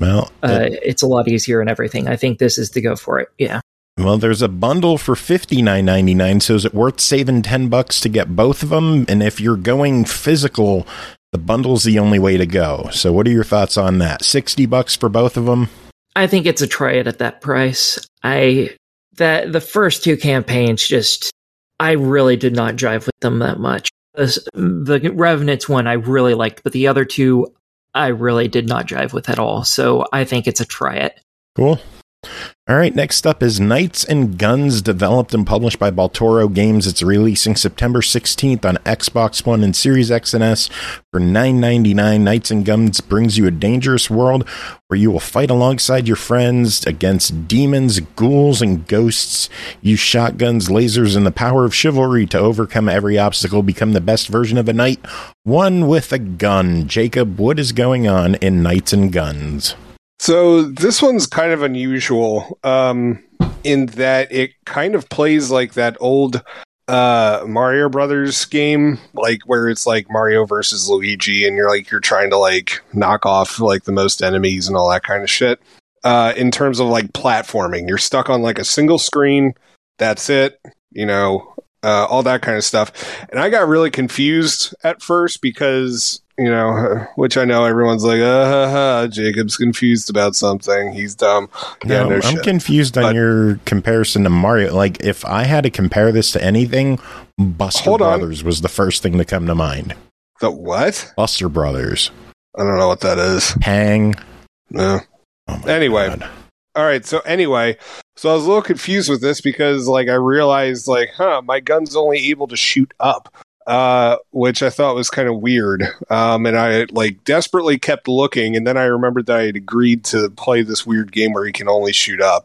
Well, uh, it, it's a lot easier and everything. I think this is the go for it. Yeah. well, there's a bundle for fifty-nine ninety-nine. So is it worth saving ten bucks to get both of them? And if you're going physical, the bundle's the only way to go. So what are your thoughts on that? sixty bucks for both of them? I think it's a try it at that price. I that the first two campaigns just I really did not jive with them that much. The, the Revenants one I really liked, but the other two I really did not jive with at all. So I think it's a try it. Cool. All right, next up is Knights and Guns, developed and published by Baltoro Games. It's releasing September sixteenth on Xbox One and Series X and S for nine ninety-nine. Knights and Guns brings you a dangerous world where you will fight alongside your friends against demons, ghouls, and ghosts. Use shotguns, lasers, and the power of chivalry to overcome every obstacle. Become the best version of a knight, one with a gun. Jacob, what is going on in Knights and Guns? So this one's kind of unusual um, in that it kind of plays like that old uh, Mario Brothers game, like where it's like Mario versus Luigi, and you're like you're trying to like knock off like the most enemies and all that kind of shit. Uh, in terms of like platforming, you're stuck on like a single screen. That's it, you know, uh, all that kind of stuff. And I got really confused at first because, you know, which I know everyone's like, uh, ha, ha, Jacob's confused about something. He's dumb. Yeah, no, no I'm shit. confused on But- your comparison to Mario. Like, if I had to compare this to anything, Buster Hold on. Brothers was the first thing to come to mind. The what? Buster Brothers. I don't know what that is. Hang. No. Oh my Anyway. God. All right. So anyway, so I was a little confused with this because like I realized like, huh, my gun's only able to shoot up. Uh, which I thought was kind of weird. Um, and I like desperately kept looking, and then I remembered that I had agreed to play this weird game where you can only shoot up.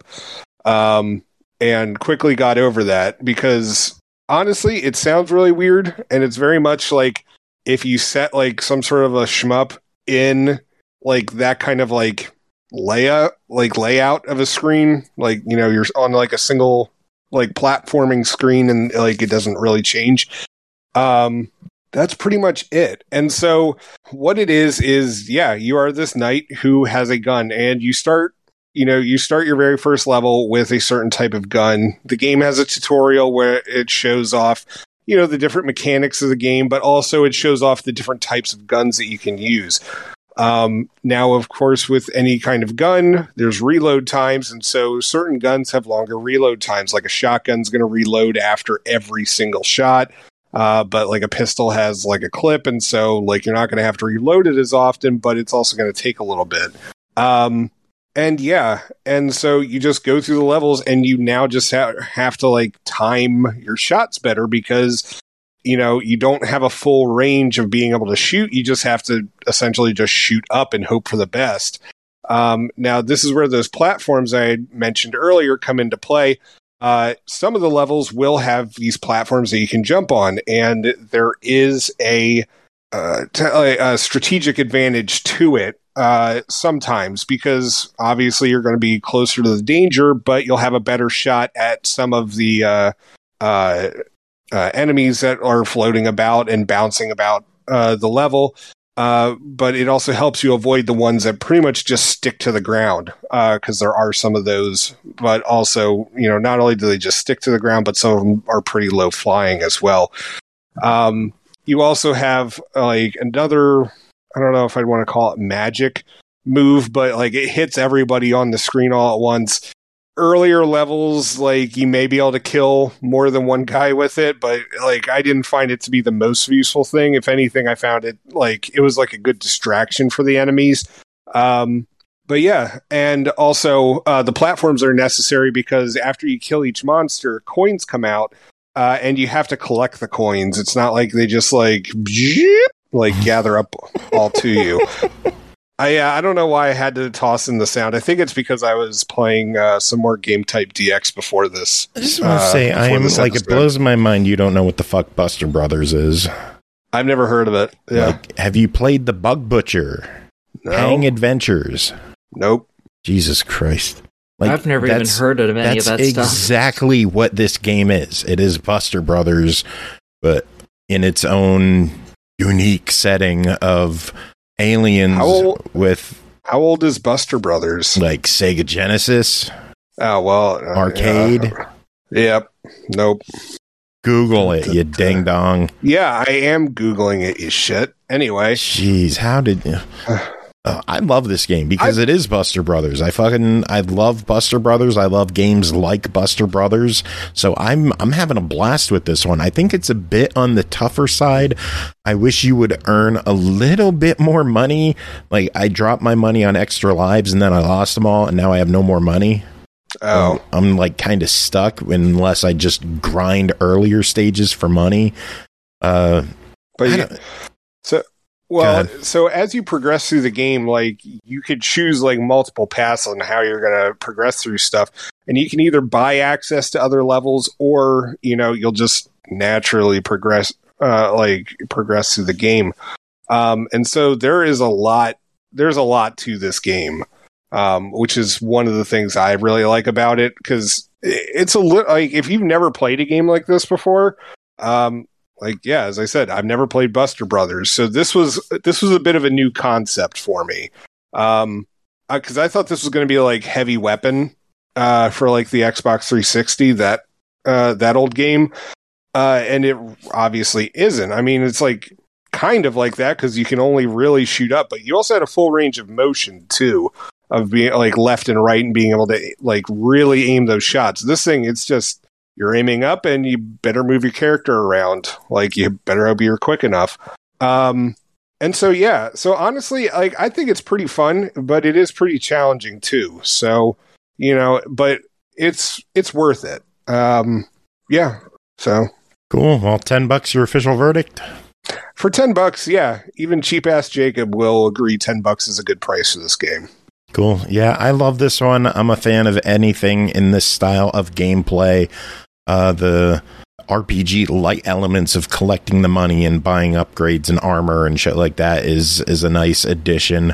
Um, and quickly got over that because honestly, it sounds really weird, and it's very much like if you set like some sort of a shmup in like that kind of like layout, like layout of a screen, like you know you're on like a single like platforming screen, and like it doesn't really change. Um, that's pretty much it. And so what it is, is yeah, you are this knight who has a gun and you start, you know, you start your very first level with a certain type of gun. The game has a tutorial where it shows off, you know, the different mechanics of the game, but also it shows off the different types of guns that you can use. Um, now, of course, with any kind of gun, there's reload times. And so certain guns have longer reload times, like a shotgun's going to reload after every single shot. Uh, but like a pistol has like a clip, and so like you're not going to have to reload it as often, but it's also going to take a little bit. Um, and yeah, and so you just go through the levels, and you now just ha- have to like time your shots better because you know you don't have a full range of being able to shoot. You just have to essentially just shoot up and hope for the best. Um, now this is where those platforms I had mentioned earlier come into play. Uh, some of the levels will have these platforms that you can jump on, and there is a, uh, t- a strategic advantage to it uh, sometimes because obviously you're going to be closer to the danger, but you'll have a better shot at some of the uh, uh, uh, enemies that are floating about and bouncing about uh, the level. Uh, but it also helps you avoid the ones that pretty much just stick to the ground, because uh, there are some of those. But also, you know, not only do they just stick to the ground, but some of them are pretty low flying as well. Um, you also have like another, I don't know if I'd want to call it magic move, but like it hits everybody on the screen all at once. Earlier levels, like you may be able to kill more than one guy with it, but like I didn't find it to be the most useful thing. If anything, I found it like it was like a good distraction for the enemies. Um, but yeah, and also uh, the platforms are necessary because after you kill each monster, coins come out, uh, and you have to collect the coins. It's not like they just like like gather up all to you. I uh, I don't know why I had to toss in the sound. I think it's because I was playing uh, some more Game Type D X before this. I just want to uh, say, I before am this like, it episode. blows my mind you don't know what the fuck Buster Brothers is. I've never heard of it. Yeah. Like, have you played The Bug Butcher? No. Hang Adventures? Nope. Jesus Christ. Like, I've never even that's- heard of any of That's that stuff. exactly what this game is. It is Buster Brothers, but in its own unique setting of aliens How old- with How old is Buster Brothers? Like Sega Genesis? Oh, well. Uh, Arcade? Yeah. Yep. Nope. Google it, you ding dong. Yeah, I am Googling it, you shit. Anyway. Jeez, how did you... Uh, I love this game because I, it is Buster Brothers. I fucking I love Buster Brothers. I love games like Buster Brothers. So I'm I'm having a blast with this one. I think it's a bit on the tougher side. I wish you would earn a little bit more money. Like I dropped my money on extra lives and then I lost them all and now I have no more money. Oh, um, I'm like kind of stuck unless I just grind earlier stages for money. Uh, but you, so. Well, so as you progress through the game, like you could choose like multiple paths on how you're going to progress through stuff, and you can either buy access to other levels, or you know you'll just naturally progress, uh, like progress through the game. Um, and so there is a lot. There's a lot to this game, um, which is one of the things I really like about it because it's a li- like if you've never played a game like this before. Um, Like, yeah, as I said, I've never played Buster Brothers. So this was this was a bit of a new concept for me. Um, because I thought this was going to be like Heavy Weapon uh, for like the Xbox three sixty, that uh, that old game. Uh, and it obviously isn't. I mean, it's like kind of like that because you can only really shoot up, but you also had a full range of motion too, of being like left and right and being able to like really aim those shots. This thing, it's just you're aiming up and you better move your character around. Like you better hope you're quick enough. Um, and so, yeah, so honestly, like, I think it's pretty fun, but it is pretty challenging too. So, you know, but it's, it's worth it. Um, yeah. So cool. Well, ten bucks, your official verdict for ten bucks. Yeah. Even cheap ass Jacob will agree ten bucks is a good price for this game. Cool. Yeah. I love this one. I'm a fan of anything in this style of gameplay. Uh, the R P G light elements of collecting the money and buying upgrades and armor and shit like that is is a nice addition.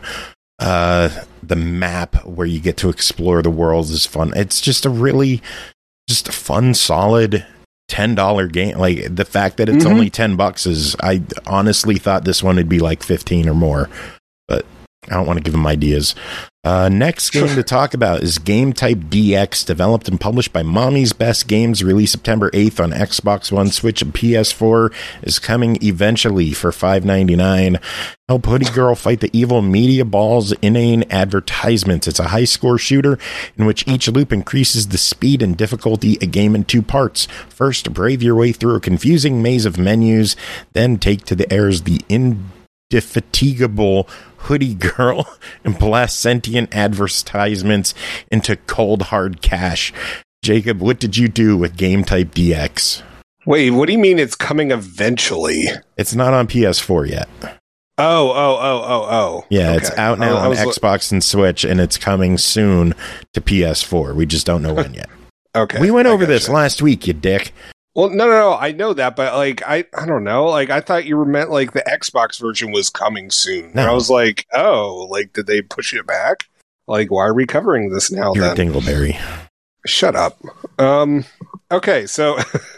Uh, the map where you get to explore the worlds is fun. It's just a really just a fun, solid ten dollar game. Like the fact that it's mm-hmm. only ten bucks is, I honestly thought this one would be like fifteen or more, but I don't want to give them ideas. Uh, next game to talk about is Game Type D X, developed and published by Mommy's Best Games, released September eighth on Xbox One, Switch, and P S four, is coming eventually for five ninety-nine. Help Hoodie Girl fight the evil Media Ball's inane advertisements. It's a high-score shooter in which each loop increases the speed and difficulty a game in two parts. First, brave your way through a confusing maze of menus, then take to the airs the indefatigable Hoodie Girl and blast sentient advertisements into cold hard cash. Jacob, what did you do with Game Type D X? Wait, what do you mean it's coming eventually? It's not on P S four yet. Oh, oh, oh, oh, oh. Yeah, okay. It's out now I, on I Xbox and Switch, and it's coming soon to P S four. We just don't know when yet. Okay. We went over gotcha. this last week, you dick. Well, no, no, no. I know that, but like, I, I don't know. Like, I thought you were meant like the Xbox version was coming soon. No. And I was like, oh, like, did they push it back? Like, why are we covering this now? You're then? a dingleberry. Shut up. Um. Okay, so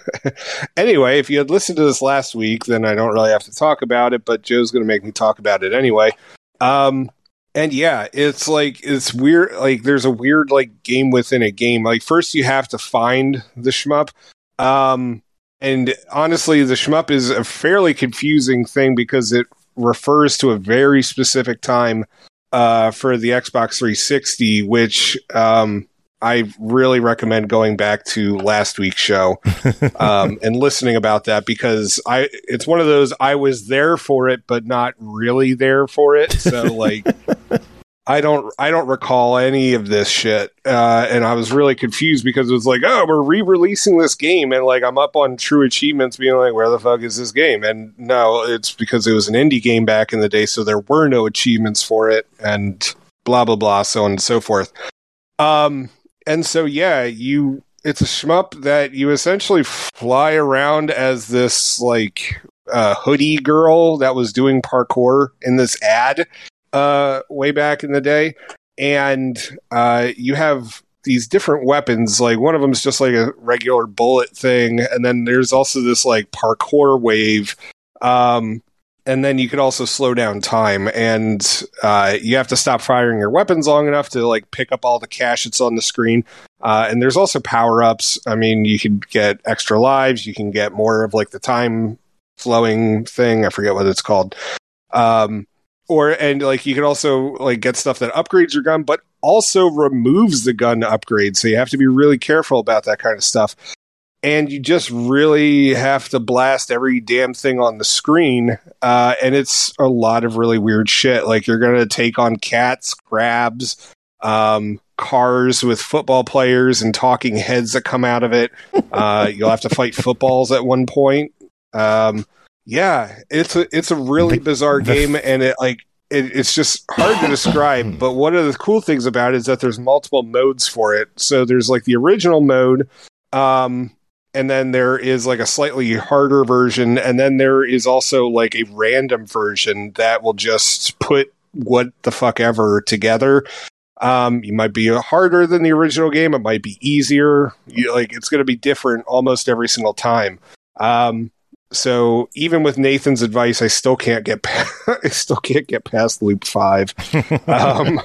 anyway, if you had listened to this last week, then I don't really have to talk about it. But Joe's going to make me talk about it anyway. Um. And yeah, it's like, it's weird. Like, there's a weird, like, game within a game. Like, first you have to find the shmup. Um, and honestly, the shmup is a fairly confusing thing because it refers to a very specific time, uh, for the Xbox three sixty, which, um, I really recommend going back to last week's show, um, and listening about that because I, it's one of those, I was there for it, but not really there for it. So like, I don't, I don't recall any of this shit. Uh, and I was really confused because it was like, oh, we're re-releasing this game. And like, I'm up on True Achievements being like, where the fuck is this game? And no, it's because it was an indie game back in the day. So there were no achievements for it and blah, blah, blah, so on and so forth. Um, And so, yeah, you it's a shmup that you essentially fly around as this, like, uh, hoodie girl that was doing parkour in this ad uh, way back in the day. And uh, you have these different weapons. Like, one of them is just like a regular bullet thing. And then there's also this, like, parkour wave. Um, and then you could also slow down time, and uh, you have to stop firing your weapons long enough to like pick up all the cash that's on the screen. Uh, and there's also power-ups. I mean, you can get extra lives. You can get more of like the time flowing thing. I forget what it's called. Um, or and like you can also like get stuff that upgrades your gun, but also removes the gun upgrade. So you have to be really careful about that kind of stuff. And you just really have to blast every damn thing on the screen. Uh, and it's a lot of really weird shit. Like you're going to take on cats, crabs, um, cars with football players and talking heads that come out of it. Uh, you'll have to fight footballs at one point. Um, yeah, it's a, it's a really bizarre game, and it like, it, it's just hard to describe. But one of the cool things about it is that there's multiple modes for it. So there's like the original mode, um, and then there is like a slightly harder version, and then there is also like a random version that will just put what the fuck ever together. Um, you might be harder than the original game. It might be easier. You, like it's going to be different almost every single time. Um, so even with Nathan's advice, I still can't get past, I still can't get past loop five. um,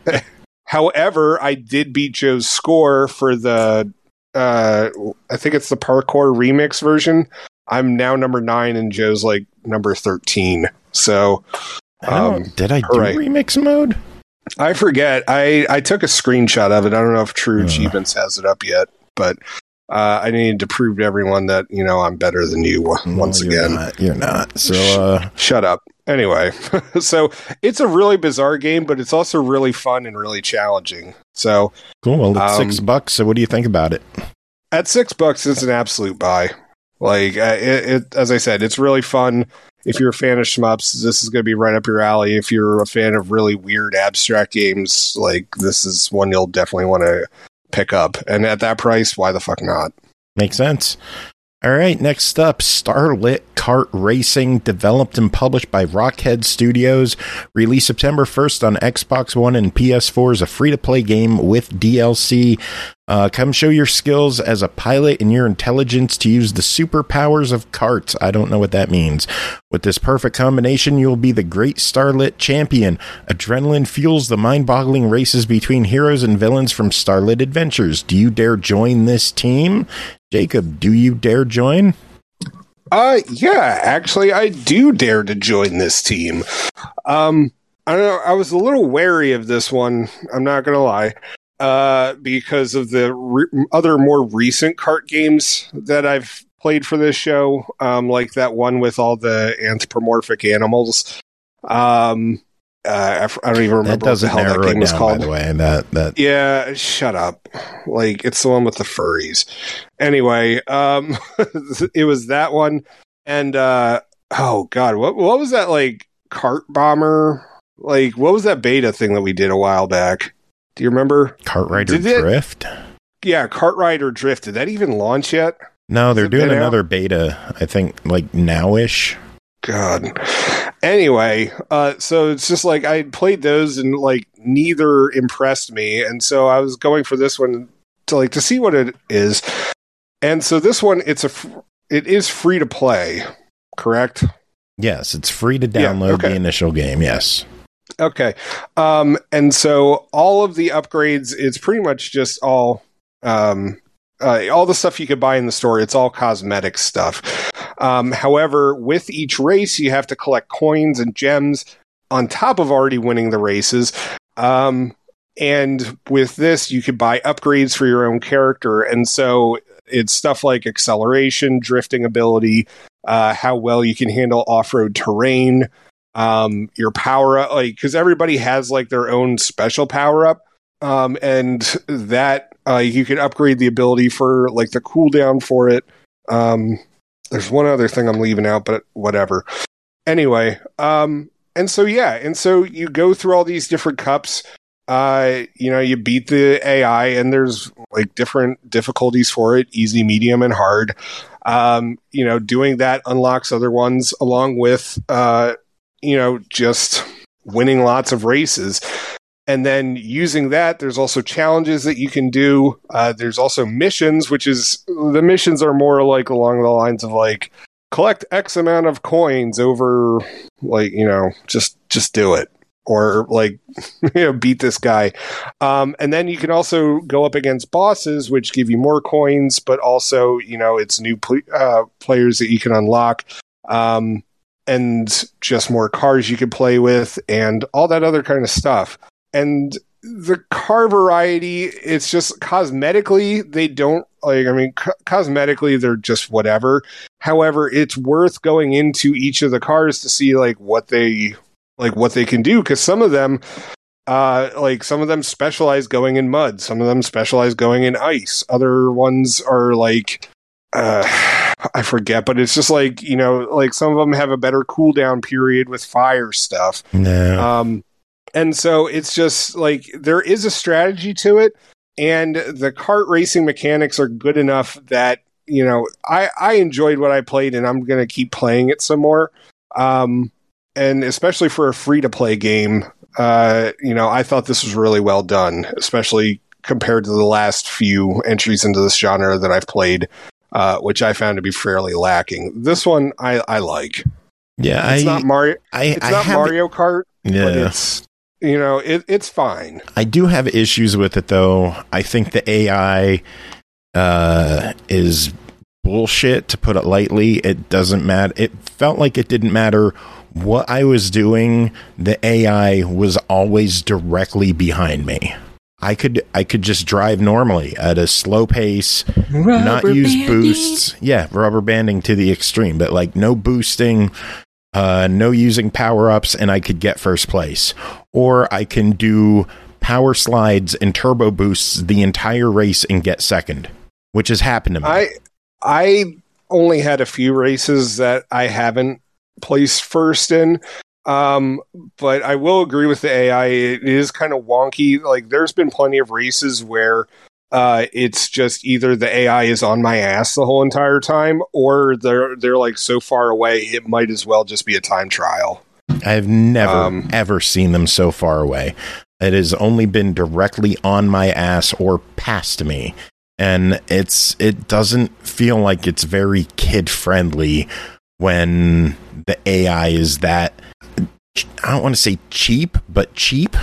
however, I did beat Joe's score for the. Uh, I think it's the parkour remix version. I'm now number nine, and Joe's like number thirteen. So, um, I did I do right. remix mode? I forget. I, I took a screenshot of it. I don't know if True uh. Achievements has it up yet, but uh, I needed to prove to everyone that, you know, I'm better than you once no, you're again. Not. You're not. So, uh... Shut up. Anyway, so it's a really bizarre game, but it's also really fun and really challenging. So cool. Well, it's um, six bucks. So what do you think about it? At six bucks, it's an absolute buy. Like uh, it, it, as I said, it's really fun. If you're a fan of shmups, this is going to be right up your alley. If you're a fan of really weird abstract games, like this is one you'll definitely want to pick up. And at that price, why the fuck not? Makes sense. All right, next up, Starlit Kart Racing, developed and published by Rockhead Studios, released September first on Xbox One and P S four, is a free-to-play game with D L C. Uh, come show your skills as a pilot and your intelligence to use the superpowers of karts. I don't know what that means. With this perfect combination, you'll be the great Starlit champion. Adrenaline fuels the mind-boggling races between heroes and villains from Starlit Adventures. Do you dare join this team? Jacob, do you dare join? Uh, yeah, actually, I do dare to join this team. Um, I don't know, I was a little wary of this one, I'm not gonna lie, uh, because of the re- other more recent kart games that I've played for this show, um, like that one with all the anthropomorphic animals. Um, Uh, I, f- I don't even remember what the hell that game was down, called. By the way, that that yeah, shut up. Like it's the one with the furries. Anyway, um, it was that one, and uh, oh god, what what was that like Kart Bomber? Like what was that beta thing that we did a while back? Do you remember? Kart Rider Drift. It, yeah, Kart Rider Drift. Did that even launch yet? No, they're doing another out? beta. I think like nowish. God. Anyway, uh, so it's just like I played those and like neither impressed me, and so I was going for this one to like to see what it is. And so this one, it's a it is free to play, correct? Yes, it's free to download yeah, okay. the initial game. Yes. Okay. Um, and so all of the upgrades, it's pretty much just all um, uh, all the stuff you could buy in the store. It's all cosmetic stuff. Um, however, with each race, you have to collect coins and gems on top of already winning the races. Um, and with this, you could buy upgrades for your own character. And so it's stuff like acceleration, drifting ability, uh, how well you can handle off-road terrain, um, your power up, like, because everybody has like their own special power up. Um, and that uh, you can upgrade the ability for like the cooldown for it. Um, There's one other thing I'm leaving out, but whatever. Anyway, um, and so, yeah, and so you go through all these different cups. Uh, you know, you beat the A I, and there's like different difficulties for it, easy, medium, and hard. Um, you know, doing that unlocks other ones along with, uh, you know, just winning lots of races. And then using that, there's also challenges that you can do. Uh, there's also missions, which is the missions are more like along the lines of like collect X amount of coins over, like, you know, just just do it. Or, like, you know, beat this guy. Um, and then you can also go up against bosses, which give you more coins, but also, you know, it's new pl- uh, players that you can unlock. Um, and just more cars you can play with, and all that other kind of stuff. And the car variety, it's just cosmetically, they don't, like, I mean, co- cosmetically, they're just whatever. However, it's worth going into each of the cars to see, like, what they... like what they can do, because some of them uh like some of them specialize going in mud, some of them specialize going in ice, other ones are like uh I forget, but it's just like, you know, like some of them have a better cooldown period with fire stuff. No. Um and so it's just like there is a strategy to it, and the kart racing mechanics are good enough that, you know, I I enjoyed what I played, and I'm gonna keep playing it some more. Um And especially for a free-to-play game, uh, you know, I thought this was really well done, especially compared to the last few entries into this genre that I've played, uh, which I found to be fairly lacking. This one, I, I like. Yeah, it's I, not Mario. I, it's I not have, Mario Kart, yeah. but it's, you know, it, it's fine. I do have issues with it, though. I think the A I uh, is bullshit, to put it lightly. It doesn't matter. It felt like it didn't matter what I was doing. The A I was always directly behind me. I could I could just drive normally at a slow pace, Rubber not use banding. boosts. Yeah, rubber banding to the extreme, but like no boosting, uh, no using power ups, and I could get first place. Or I can do power slides and turbo boosts the entire race and get second, which has happened to me. I I only had a few races that I haven't placed first in, um, but I will agree with the A I. It is kind of wonky. Like, there's been plenty of races where uh, it's just either the A I is on my ass the whole entire time, or they're they're like so far away it might as well just be a time trial. I've never Um, ever seen them so far away. It has only been directly on my ass or past me, and it's it doesn't feel like it's very kid friendly when the A I is that, I don't want to say cheap, but cheap.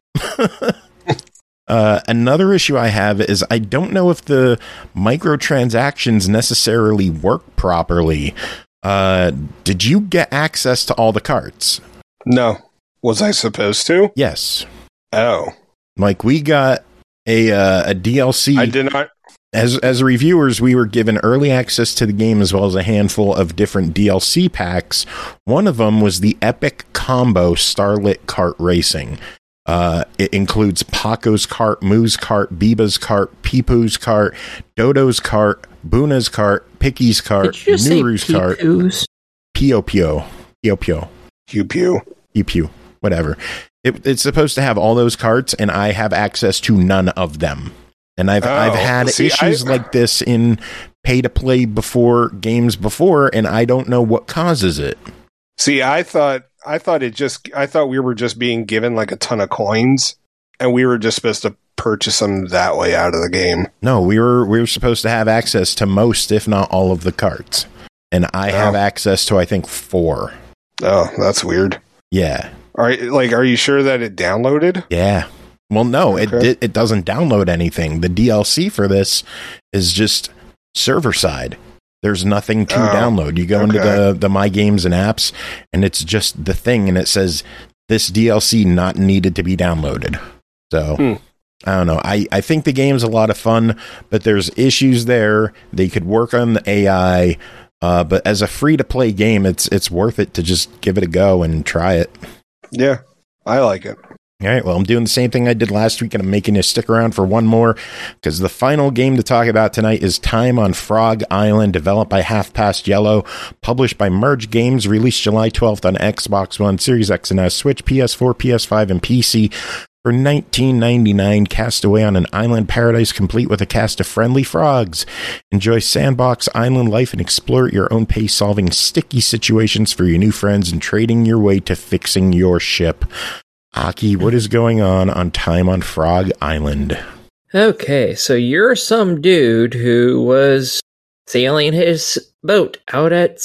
uh, another issue I have is I don't know if the microtransactions necessarily work properly. Uh, did you get access to all the carts? No. Was I supposed to? Yes. Oh. Like, we got a uh, a D L C. I did not. As as reviewers, we were given early access to the game as well as a handful of different D L C packs. One of them was the Epic Combo Starlit Kart Racing. Uh, it includes Paco's Kart, Moo's Kart, Biba's Kart, Peepoo's Kart, Dodo's Kart, Buna's Kart, Picky's Kart, Did you just say Nuru's Kart, Peepoos? Pio Pio, Pio Pio, Pew pew. Pew Pew, whatever. It, it's supposed to have all those carts, and I have access to none of them. And I've Oh, I've had see, issues I- like this in pay to play before games before, and I don't know what causes it. See, I thought I thought it just I thought we were just being given like a ton of coins, and we were just supposed to purchase them that way out of the game. No, we were we were supposed to have access to most, if not all, of the carts, and I Oh. have access to I think four. Oh, that's weird. Yeah, Are like, are you sure that it downloaded? yeah. Well, no, it Okay. it it doesn't download anything. The D L C for this is just server side. There's nothing to Oh, download. You go into okay. the, the My Games and Apps, and it's just the thing, and it says this D L C not needed to be downloaded. So, Hmm. I don't know. I, I think the game's a lot of fun, but there's issues there. They could work on the A I, uh, but as a free-to-play game, it's it's worth it to just give it a go and try it. Yeah, I like it. All right, well, I'm doing the same thing I did last week, and I'm making you stick around for one more, because the final game to talk about tonight is Time on Frog Island, developed by Half Past Yellow, published by Merge Games, released July twelfth on Xbox One, Series X and S, Switch, P S four, P S five, and P C. For nineteen ninety-nine, cast away on an island paradise complete with a cast of friendly frogs. Enjoy sandbox island life and explore at your own pace, solving sticky situations for your new friends and trading your way to fixing your ship. Aki, what is going on on Time on Frog Island? Okay, so you're some dude who was sailing his boat out at s-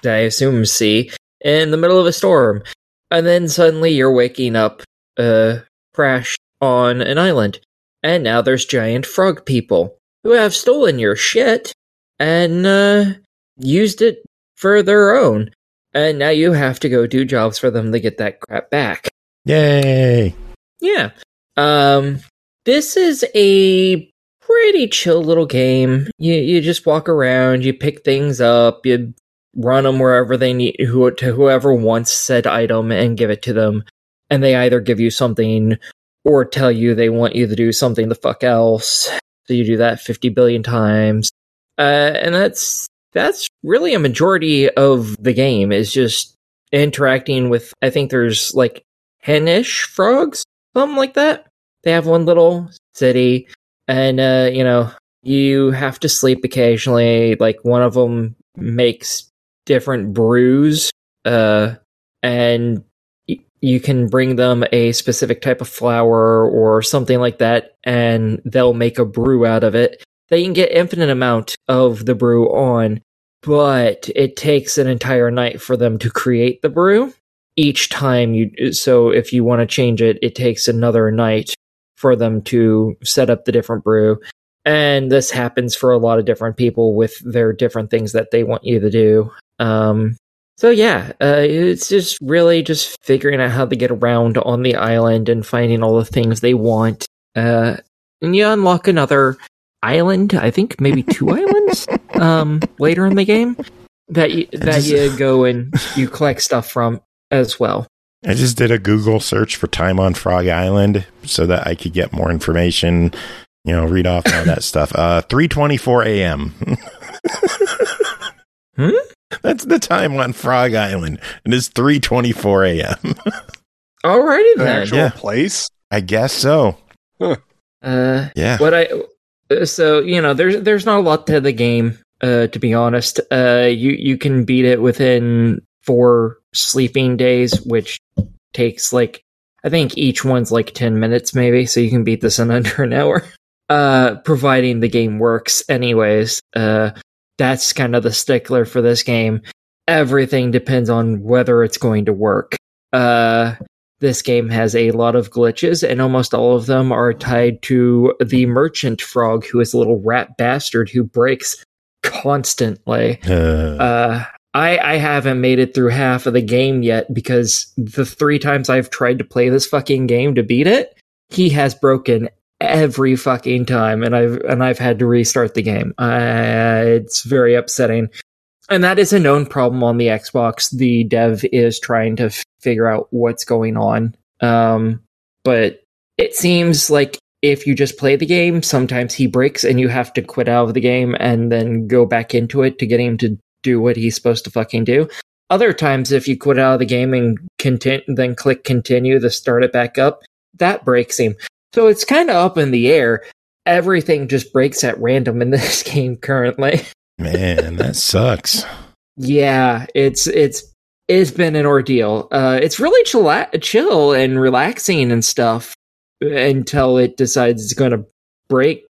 I assume sea, in the middle of a storm. And then suddenly you're waking up, uh, crashed on an island. And now there's giant frog people who have stolen your shit and, uh, used it for their own. And now you have to go do jobs for them to get that crap back. Yay! Yeah. Um, this is a pretty chill little game. You you just walk around, you pick things up, you run them wherever they need, who to whoever wants said item, and give it to them. And they either give you something or tell you they want you to do something the fuck else. So you do that fifty billion times. Uh, and that's that's really a majority of the game, is just interacting with, I think there's like ten-ish frogs, something like that. They have one little city, and, uh, you know, you have to sleep occasionally. Like, one of them makes different brews, uh, and y- you can bring them a specific type of flour or something like that, and they'll make a brew out of it. They can get infinite amount of the brew on, but it takes an entire night for them to create the brew. Each time you, so if you want to change it, it takes another night for them to set up the different brew. And this happens for a lot of different people with their different things that they want you to do. Um, so yeah, uh, it's just really just figuring out how to get around on the island and finding all the things they want. Uh, and you unlock another island, I think maybe two islands, um, later in the game that you, that you go and you collect stuff from as well. I just did a Google search for time on Frog Island so that I could get more information, you know, read off all that stuff. Uh, three twenty-four a.m. hmm? That's the time on Frog Island. It is three twenty-four a.m. Alrighty An then. actual Yeah. place? I guess so. Huh. Uh, Yeah. what I so you know there's there's not a lot to the game, uh, to be honest. Uh, you you can beat it within four sleeping days, which takes like, I think each one's like ten minutes maybe, so you can beat this in under an hour. Uh, providing the game works anyways. Uh, that's kind of the stickler for this game. Everything depends on whether it's going to work. Uh, this game has a lot of glitches, and almost all of them are tied to the merchant frog, who is a little rat bastard who breaks constantly. Uh, Uh, I, I haven't made it through half of the game yet, because the three times I've tried to play this fucking game to beat it, he has broken every fucking time, and I've and I've had to restart the game. Uh, it's very upsetting, and that is a known problem on the Xbox. The dev is trying to f- figure out what's going on, um, but it seems like if you just play the game, sometimes he breaks, and you have to quit out of the game and then go back into it to get him to do what he's supposed to fucking do. Other times, if you quit out of the game and continue, then click continue to start it back up, that breaks him. So it's kind of up in the air. Everything just breaks at random in this game currently. man, that sucks. Yeah, it's it's it's been an ordeal. Uh, it's really chill, chill and relaxing and stuff until it decides it's going to break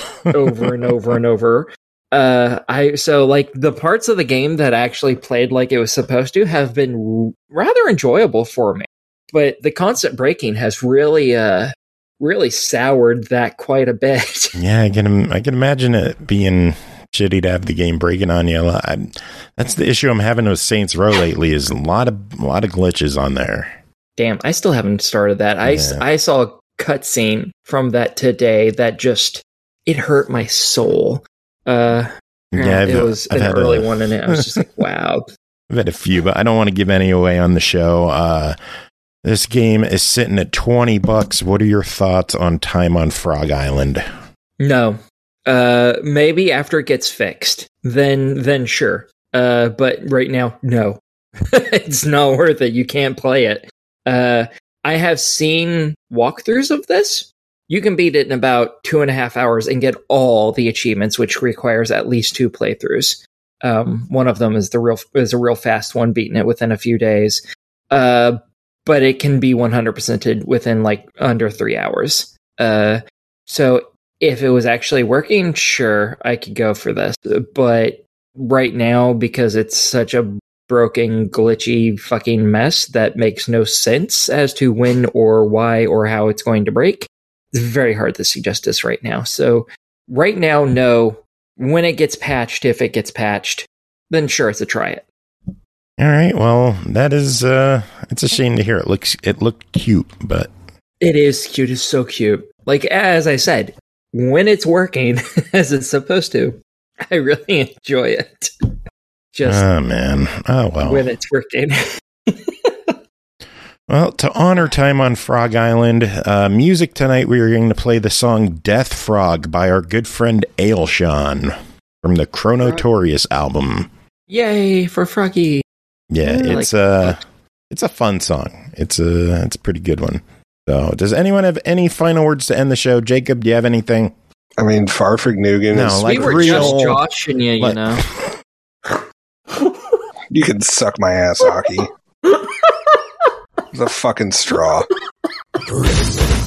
over and over and over. Uh, I so like the parts of the game that actually played like it was supposed to have been r- rather enjoyable for me, but the constant breaking has really, uh, really soured that quite a bit. Yeah, I can I can imagine it being shitty to have the game breaking on you a lot. I, that's the issue I'm having with Saints Row lately, is a lot of a lot of glitches on there. Damn, I still haven't started that. I Yeah. I saw a cutscene from that today that just it hurt my soul. Uh, Yeah, I've, it was I've an had early a, one, and I was just like, wow. I've had a few, but I don't want to give any away on the show. Uh, this game is sitting at twenty bucks. What are your thoughts on time on Frog Island? No. Uh, maybe after it gets fixed, then then sure. Uh, but right now, no. It's not worth it. You can't play it. Uh, I have seen walkthroughs of this. You can beat it in about two and a half hours and get all the achievements, which requires at least two playthroughs. Um, one of them is the real is a real fast one, beating it within a few days. Uh, but it can be one hundred percented within like under three hours. Uh, so if it was actually working, sure, I could go for this. But right now, because it's such a broken, glitchy fucking mess that makes no sense as to when or why or how it's going to break. It's very hard to suggest this right now. So right now, no. When it gets patched, if it gets patched, then sure, it's a try it. All right. Well, that is, uh, it's a shame to hear. It looks, it looked cute, but. It is cute. It's so cute. Like, as I said, when it's working as it's supposed to, I really enjoy it. Just. Oh, man. Oh, well. When it's working. Well, to honor time on Frog Island, uh, music tonight, we are going to play the song Death Frog by our good friend Ailshan from the Chronotorious album. Yay for Froggy. Yeah, I it's like a, it's a fun song. It's a, it's a pretty good one. So, does anyone have any final words to end the show? Jacob, do you have anything? I mean, Farfig Nugan No, is... like we were real, just joshing you, you like, know. You can suck my ass, Hockey. It's a fucking straw.